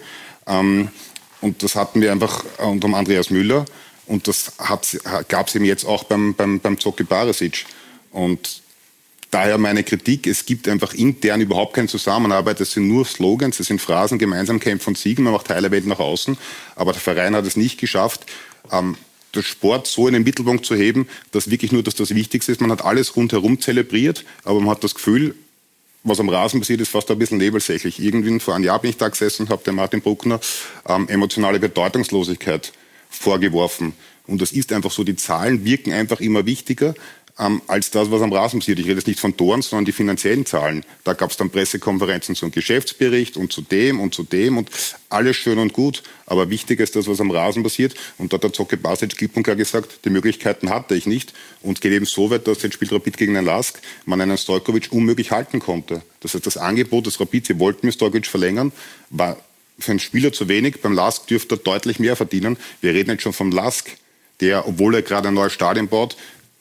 Und das hatten wir einfach unter Andreas Müller. Und das gab es eben jetzt auch beim Zocke Barisic. Und daher meine Kritik, es gibt einfach intern überhaupt keine Zusammenarbeit, es sind nur Slogans, es sind Phrasen, gemeinsam kämpfen und siegen, man macht heile Welt nach außen, aber der Verein hat es nicht geschafft, den Sport so in den Mittelpunkt zu heben, dass wirklich nur das Wichtigste ist. Man hat alles rundherum zelebriert, aber man hat das Gefühl, was am Rasen passiert, ist fast ein bisschen nebensächlich. Irgendwie vor einem Jahr bin ich da gesessen und habe dem Martin Bruckner emotionale Bedeutungslosigkeit vorgeworfen. Und das ist einfach so, die Zahlen wirken einfach immer wichtiger als das, was am Rasen passiert. Ich rede jetzt nicht von Toren, sondern die finanziellen Zahlen. Da gab es dann Pressekonferenzen zum Geschäftsbericht und zu dem und alles schön und gut. Aber wichtiger ist das, was am Rasen passiert. Und da hat der Zocke Basic klipp und klar gesagt, die Möglichkeiten hatte ich nicht. Und geht eben so weit, dass jetzt spielt Rapid gegen den Lask, man einen Stojkovic unmöglich halten konnte. Das heißt, das Angebot des Rapid, sie wollten mit Stojkovic verlängern, war für einen Spieler zu wenig. Beim Lask dürfte er deutlich mehr verdienen. Wir reden jetzt schon vom Lask, der, obwohl er gerade ein neues Stadion baut,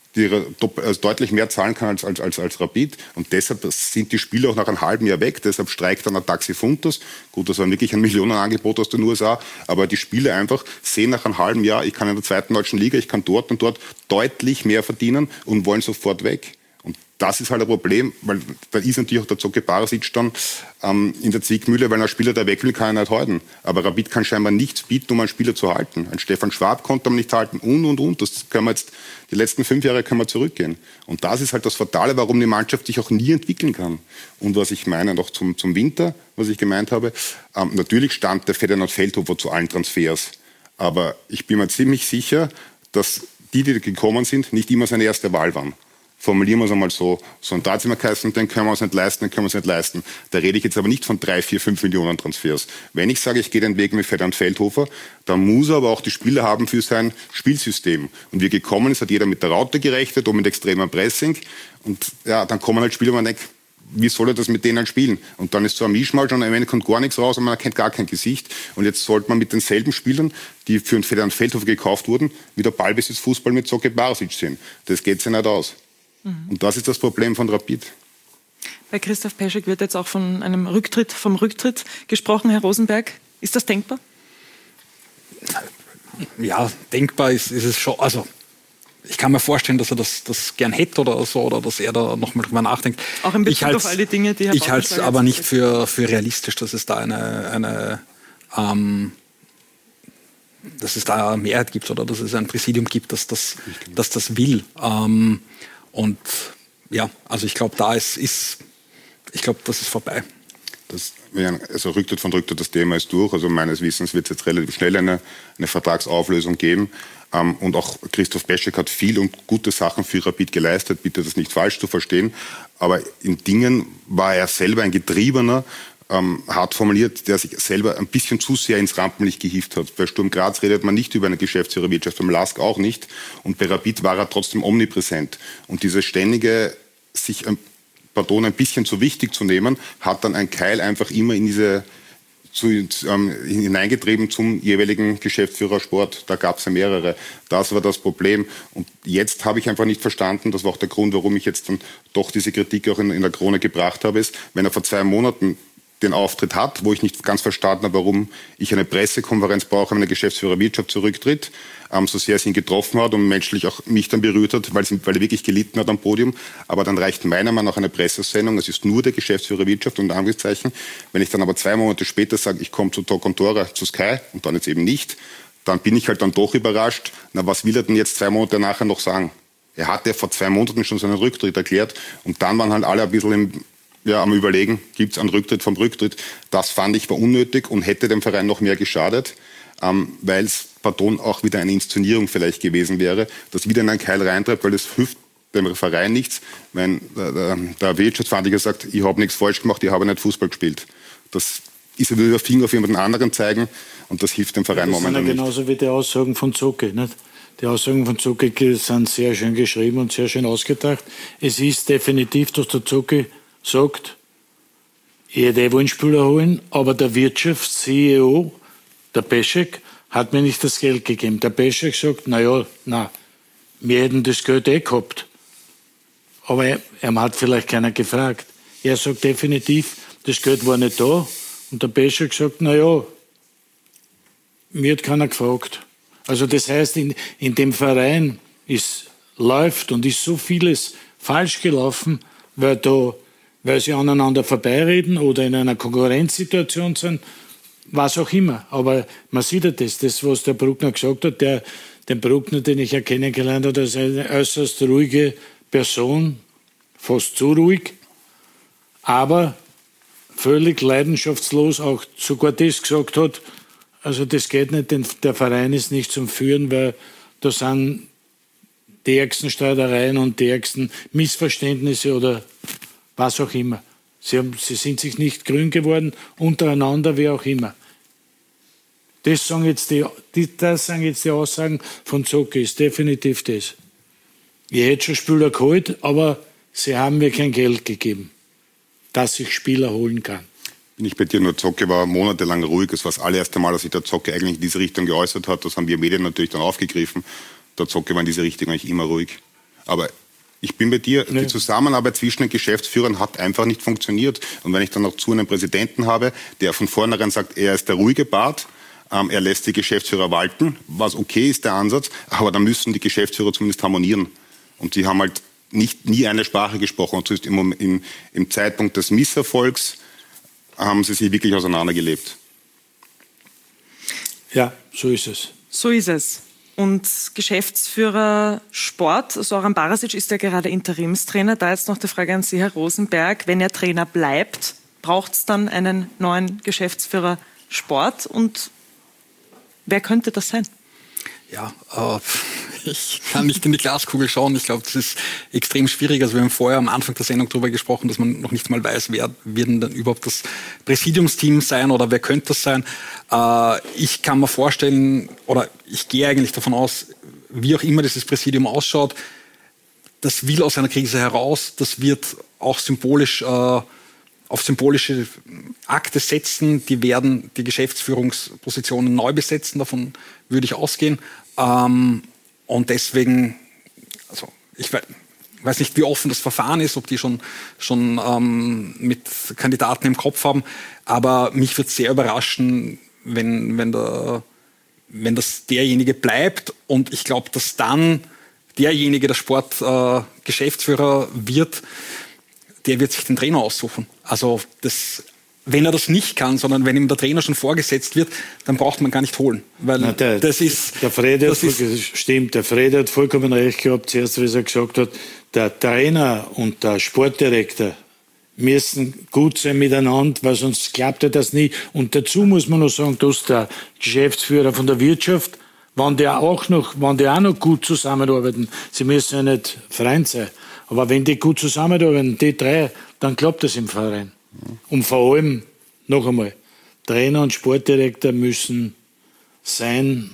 deutlich mehr zahlen kann als Rapid. Und deshalb sind die Spieler auch nach einem halben Jahr weg. Deshalb streikt dann ein Taxi Funtas. Gut, das war wirklich ein Millionenangebot aus den USA. Aber die Spieler einfach sehen nach einem halben Jahr, ich kann in der zweiten deutschen Liga, ich kann dort und dort deutlich mehr verdienen und wollen sofort weg. Und das ist halt ein Problem, weil da ist natürlich auch der Zocke Barisic dann in der Zwickmühle, weil ein Spieler, der weg will, kann er nicht halten. Aber Rapid kann scheinbar nichts bieten, um einen Spieler zu halten. Ein Stefan Schwab konnte man nicht halten und. Das können wir jetzt, die letzten 5 Jahre können wir zurückgehen. Und das ist halt das Fatale, warum die Mannschaft sich auch nie entwickeln kann. Und was ich meine, noch zum Winter, was ich gemeint habe, natürlich stand der Ferdinand Feldhofer zu allen Transfers. Aber ich bin mir ziemlich sicher, dass die gekommen sind, nicht immer seine erste Wahl waren. Formulieren wir es einmal so. So ein Drahtzimmerkasten, den können wir uns nicht leisten, den können wir uns nicht leisten. Da rede ich jetzt aber nicht von 3, 4, 5 Millionen Transfers. Wenn ich sage, ich gehe den Weg mit Ferdinand Feldhofer, dann muss er aber auch die Spieler haben für sein Spielsystem. Und wie gekommen ist, hat jeder mit der Raute gerechnet und mit extremem Pressing. Und ja, dann kommen halt Spieler, man denkt, wie soll er das mit denen spielen? Und dann ist so ein Mischmasch und am Ende kommt gar nichts raus und man erkennt gar kein Gesicht. Und jetzt sollte man mit denselben Spielern, die für den Ferdinand Feldhofer gekauft wurden, wieder Ballbesitzfußball mit Zocke Barisic sehen. Das geht sich nicht aus. Und das ist das Problem von Rapid. Bei Christoph Peschek wird jetzt auch von einem Rücktritt gesprochen, Herr Rosenberg. Ist das denkbar? Ja, denkbar ist es schon. Also ich kann mir vorstellen, dass er das gern hätte oder so, oder dass er da nochmal drüber nachdenkt. Auch in Bezug auf all die Dinge, die Herr Ich halte es aber nicht für realistisch, dass es da dass es da eine Mehrheit gibt oder dass es ein Präsidium gibt, dass das will. Und ja, also ich glaube, das ist vorbei. Also Rücktritt von Rücktritt, das Thema ist durch. Also meines Wissens wird es jetzt relativ schnell eine Vertragsauflösung geben. Und auch Christoph Peschek hat viel und gute Sachen für Rapid geleistet. Bitte das nicht falsch zu verstehen. Aber in Dingen war er selber ein Getriebener, hart formuliert, der sich selber ein bisschen zu sehr ins Rampenlicht gehievt hat. Bei Sturm Graz redet man nicht über eine Geschäftsführerwirtschaft, beim LASK auch nicht. Und bei Rapid war er trotzdem omnipräsent. Und dieses ständige, sich ein bisschen zu wichtig zu nehmen, hat dann ein Keil einfach immer in hineingetrieben zum jeweiligen Geschäftsführer Sport. Da gab es ja mehrere. Das war das Problem. Und jetzt habe ich einfach nicht verstanden, das war auch der Grund, warum ich jetzt dann doch diese Kritik auch in der Krone gebracht habe, ist, wenn er vor 2 Monaten den Auftritt hat, wo ich nicht ganz verstanden habe, warum ich eine Pressekonferenz brauche, wenn der Geschäftsführer Wirtschaft zurücktritt, so sehr es ihn getroffen hat und menschlich auch mich dann berührt hat, weil er wirklich gelitten hat am Podium. Aber dann reicht meiner Meinung nach eine Pressesendung, es ist nur der Geschäftsführer Wirtschaft und Anführungszeichen. Wenn ich dann aber 2 Monate später sage, ich komme zu Talk und Tore, zu Sky und dann jetzt eben nicht, dann bin ich halt dann doch überrascht. Na, was will er denn jetzt 2 Monate nachher noch sagen? Er hat ja vor 2 Monaten schon seinen Rücktritt erklärt und dann waren halt alle ein bisschen am Überlegen, gibt es einen Rücktritt vom Rücktritt. Das fand ich war unnötig und hätte dem Verein noch mehr geschadet, weil es, pardon, auch wieder eine Inszenierung vielleicht gewesen wäre, das wieder in einen Keil reintreibt, weil es hilft dem Verein nichts. Der Wirtschaftsverhandler sagt, ich habe nichts falsch gemacht, ich habe nicht Fußball gespielt. Das ist ja wieder Finger auf jemanden anderen zeigen und das hilft dem Verein momentan nicht. Das sind ja genauso wie die Aussagen von Zocke, nicht? Die Aussagen von Zocke sind sehr schön geschrieben und sehr schön ausgedacht. Es ist definitiv, dass der Zocke sagt, ich hätte einen Spieler holen, aber der Wirtschafts-CEO, der Peschek, hat mir nicht das Geld gegeben. Der Peschek sagt, wir hätten das Geld gehabt. Aber er hat vielleicht keiner gefragt. Er sagt definitiv, das Geld war nicht da. Und der Peschek sagt, mir hat keiner gefragt. Also das heißt, in dem Verein läuft und ist so vieles falsch gelaufen, weil sie aneinander vorbeireden oder in einer Konkurrenzsituation sind, was auch immer. Aber man sieht ja das, was der Bruckner gesagt hat, den Bruckner, den ich ja kennengelernt habe, ist eine äußerst ruhige Person, fast zu ruhig, aber völlig leidenschaftslos auch sogar das gesagt hat, also das geht nicht, denn der Verein ist nicht zum Führen, weil da sind die ärgsten Streitereien und die ärgsten Missverständnisse oder was auch immer. Sie sind sich nicht grün geworden, untereinander, wie auch immer. Das sagen jetzt die Aussagen von Zocke, ist definitiv das. Ich hätte schon Spieler geholt, aber sie haben mir kein Geld gegeben, dass ich Spieler holen kann. Bin ich bei dir, nur Zocke war monatelang ruhig. Es war das allererste Mal, dass sich der Zocke eigentlich in diese Richtung geäußert hat. Das haben wir Medien natürlich dann aufgegriffen. Der Zocke war in diese Richtung eigentlich immer ruhig. Aber ich bin bei dir, die Zusammenarbeit zwischen den Geschäftsführern hat einfach nicht funktioniert. Und wenn ich dann noch zu einem Präsidenten habe, der von vornherein sagt, er ist der ruhige Part, er lässt die Geschäftsführer walten, was okay ist, der Ansatz, aber dann müssen die Geschäftsführer zumindest harmonieren. Und die haben halt nie eine Sprache gesprochen. Und zumindest im Zeitpunkt des Misserfolgs haben sie sich wirklich auseinandergelebt. Ja, so ist es. So ist es. Und Geschäftsführer Sport, Zoran Barasic, ist ja gerade Interimstrainer. Da jetzt noch die Frage an Sie, Herr Rosenberg. Wenn er Trainer bleibt, braucht es dann einen neuen Geschäftsführer Sport? Und wer könnte das sein? Ja, ich kann nicht in die Glaskugel schauen. Ich glaube, das ist extrem schwierig. Also wir haben vorher am Anfang der Sendung darüber gesprochen, dass man noch nicht mal weiß, wer wird denn überhaupt das Präsidiumsteam sein oder wer könnte das sein. Ich kann mir vorstellen, oder ich gehe eigentlich davon aus, wie auch immer dieses Präsidium ausschaut, das will aus einer Krise heraus, das wird auch symbolisch auf symbolische Akte setzen, die werden die Geschäftsführungspositionen neu besetzen, davon würde ich ausgehen. Und deswegen, also ich weiß nicht, wie offen das Verfahren ist, ob die schon mit Kandidaten im Kopf haben, aber mich würde es sehr überraschen, wenn das derjenige bleibt, und ich glaube, dass dann derjenige der Sportgeschäftsführer wird, der wird sich den Trainer aussuchen. Also wenn er das nicht kann, sondern wenn ihm der Trainer schon vorgesetzt wird, dann braucht man gar nicht holen. Weil der Fred hat vollkommen recht gehabt, zuerst, wie er gesagt hat, der Trainer und der Sportdirektor müssen gut sein miteinander, weil sonst klappt ja das nie. Und dazu muss man noch sagen, dass der Geschäftsführer von der Wirtschaft, wenn die auch noch gut zusammenarbeiten, sie müssen ja nicht Freund sein, aber wenn die gut zusammenarbeiten, die drei, dann klappt das im Verein. Und vor allem, noch einmal, Trainer und Sportdirektor müssen sein,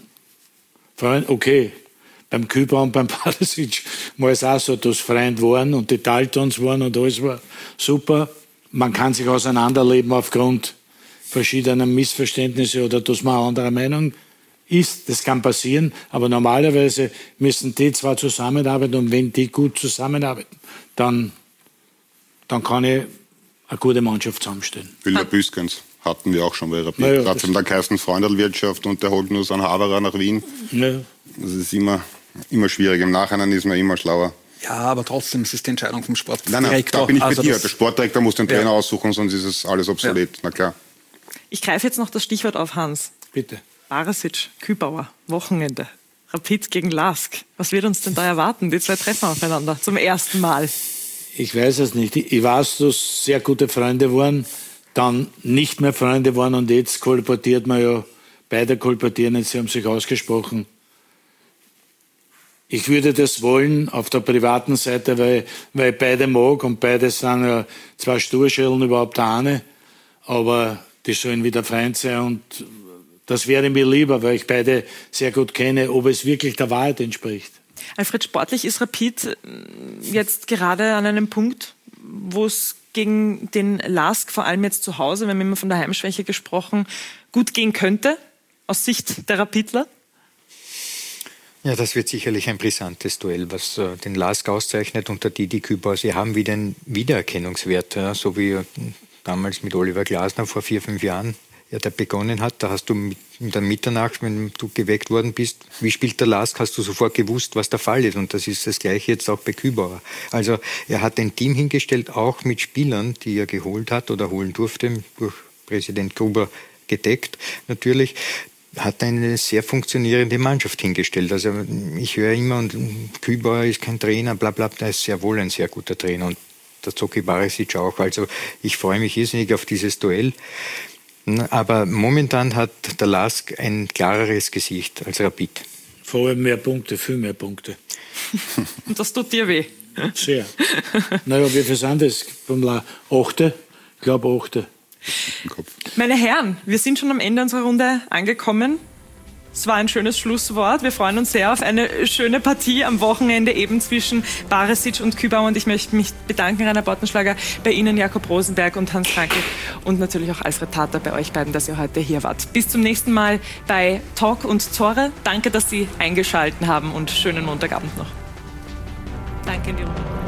okay, beim Küber und beim Barasic war es auch so, dass Freunde waren und die Daltons waren und alles war super. Man kann sich auseinanderleben aufgrund verschiedener Missverständnisse oder dass man anderer Meinung ist. Das kann passieren, aber normalerweise müssen die zwei zusammenarbeiten, und wenn die gut zusammenarbeiten, dann kann ich eine gute Mannschaft zusammenstellen. Wilder Büskens hatten wir auch schon bei Rapid. Ja, Gerade da heißt Freundelwirtschaft und der holt nur so einen Haberer nach Wien. Ja. Das ist immer schwierig. Im Nachhinein ist man immer schlauer. Ja, aber trotzdem ist es die Entscheidung vom Sportdirektor. Nein, da bin ich bei dir. Der Sportdirektor muss den Trainer aussuchen, sonst ist es alles obsolet. Ja. Na klar. Ich greife jetzt noch das Stichwort auf, Hans. Bitte. Barisic, Kübauer, Wochenende. Rapid gegen LASK. Was wird uns denn da erwarten? Die zwei treffen aufeinander zum ersten Mal. Ich weiß es nicht. Ich weiß, dass sehr gute Freunde waren, dann nicht mehr Freunde waren und jetzt kolportiert man ja, beide kolportieren jetzt, sie haben sich ausgesprochen. Ich würde das wollen auf der privaten Seite, weil ich beide mag und beide sind ja zwei Sturschellen überhaupt eine, aber die sollen wieder Freund sein und das wäre mir lieber, weil ich beide sehr gut kenne, ob es wirklich der Wahrheit entspricht. Alfred, sportlich ist Rapid jetzt gerade an einem Punkt, wo es gegen den LASK, vor allem jetzt zu Hause, wir haben immer von der Heimschwäche gesprochen, gut gehen könnte, aus Sicht der Rapidler? Ja, das wird sicherlich ein brisantes Duell, was den LASK auszeichnet und die Kübauer. Sie haben wieder einen Wiedererkennungswert, ja, so wie damals mit Oliver Glasner vor 4-5 Jahren. Ja, der begonnen hat, da hast du in der Mitternacht, wenn du geweckt worden bist, wie spielt der LASK, hast du sofort gewusst, was der Fall ist. Und das ist das Gleiche jetzt auch bei Kübauer. Also er hat ein Team hingestellt, auch mit Spielern, die er geholt hat oder holen durfte, durch Präsident Gruber gedeckt natürlich, hat eine sehr funktionierende Mannschaft hingestellt. Also ich höre immer, und Kübauer ist kein Trainer, bla bla, der ist sehr wohl ein sehr guter Trainer. Und der Zoki Barisic auch. Also ich freue mich irrsinnig auf dieses Duell. Aber momentan hat der LASK ein klareres Gesicht als Rapid. Vor allem mehr Punkte, viel mehr Punkte. Und das tut dir weh? Sehr. Naja, wie viel sind das? 8? Ich glaube 8. Meine Herren, wir sind schon am Ende unserer Runde angekommen. Es war ein schönes Schlusswort. Wir freuen uns sehr auf eine schöne Partie am Wochenende eben zwischen Barisic und Kübauer. Und ich möchte mich bedanken, Rainer Bautenschlager, bei Ihnen, Jakob Rosenberg und Hans Frankel und natürlich auch Alfred Tater, bei euch beiden, dass ihr heute hier wart. Bis zum nächsten Mal bei Talk und Tore. Danke, dass Sie eingeschaltet haben und schönen Montagabend noch. Danke in die Runde.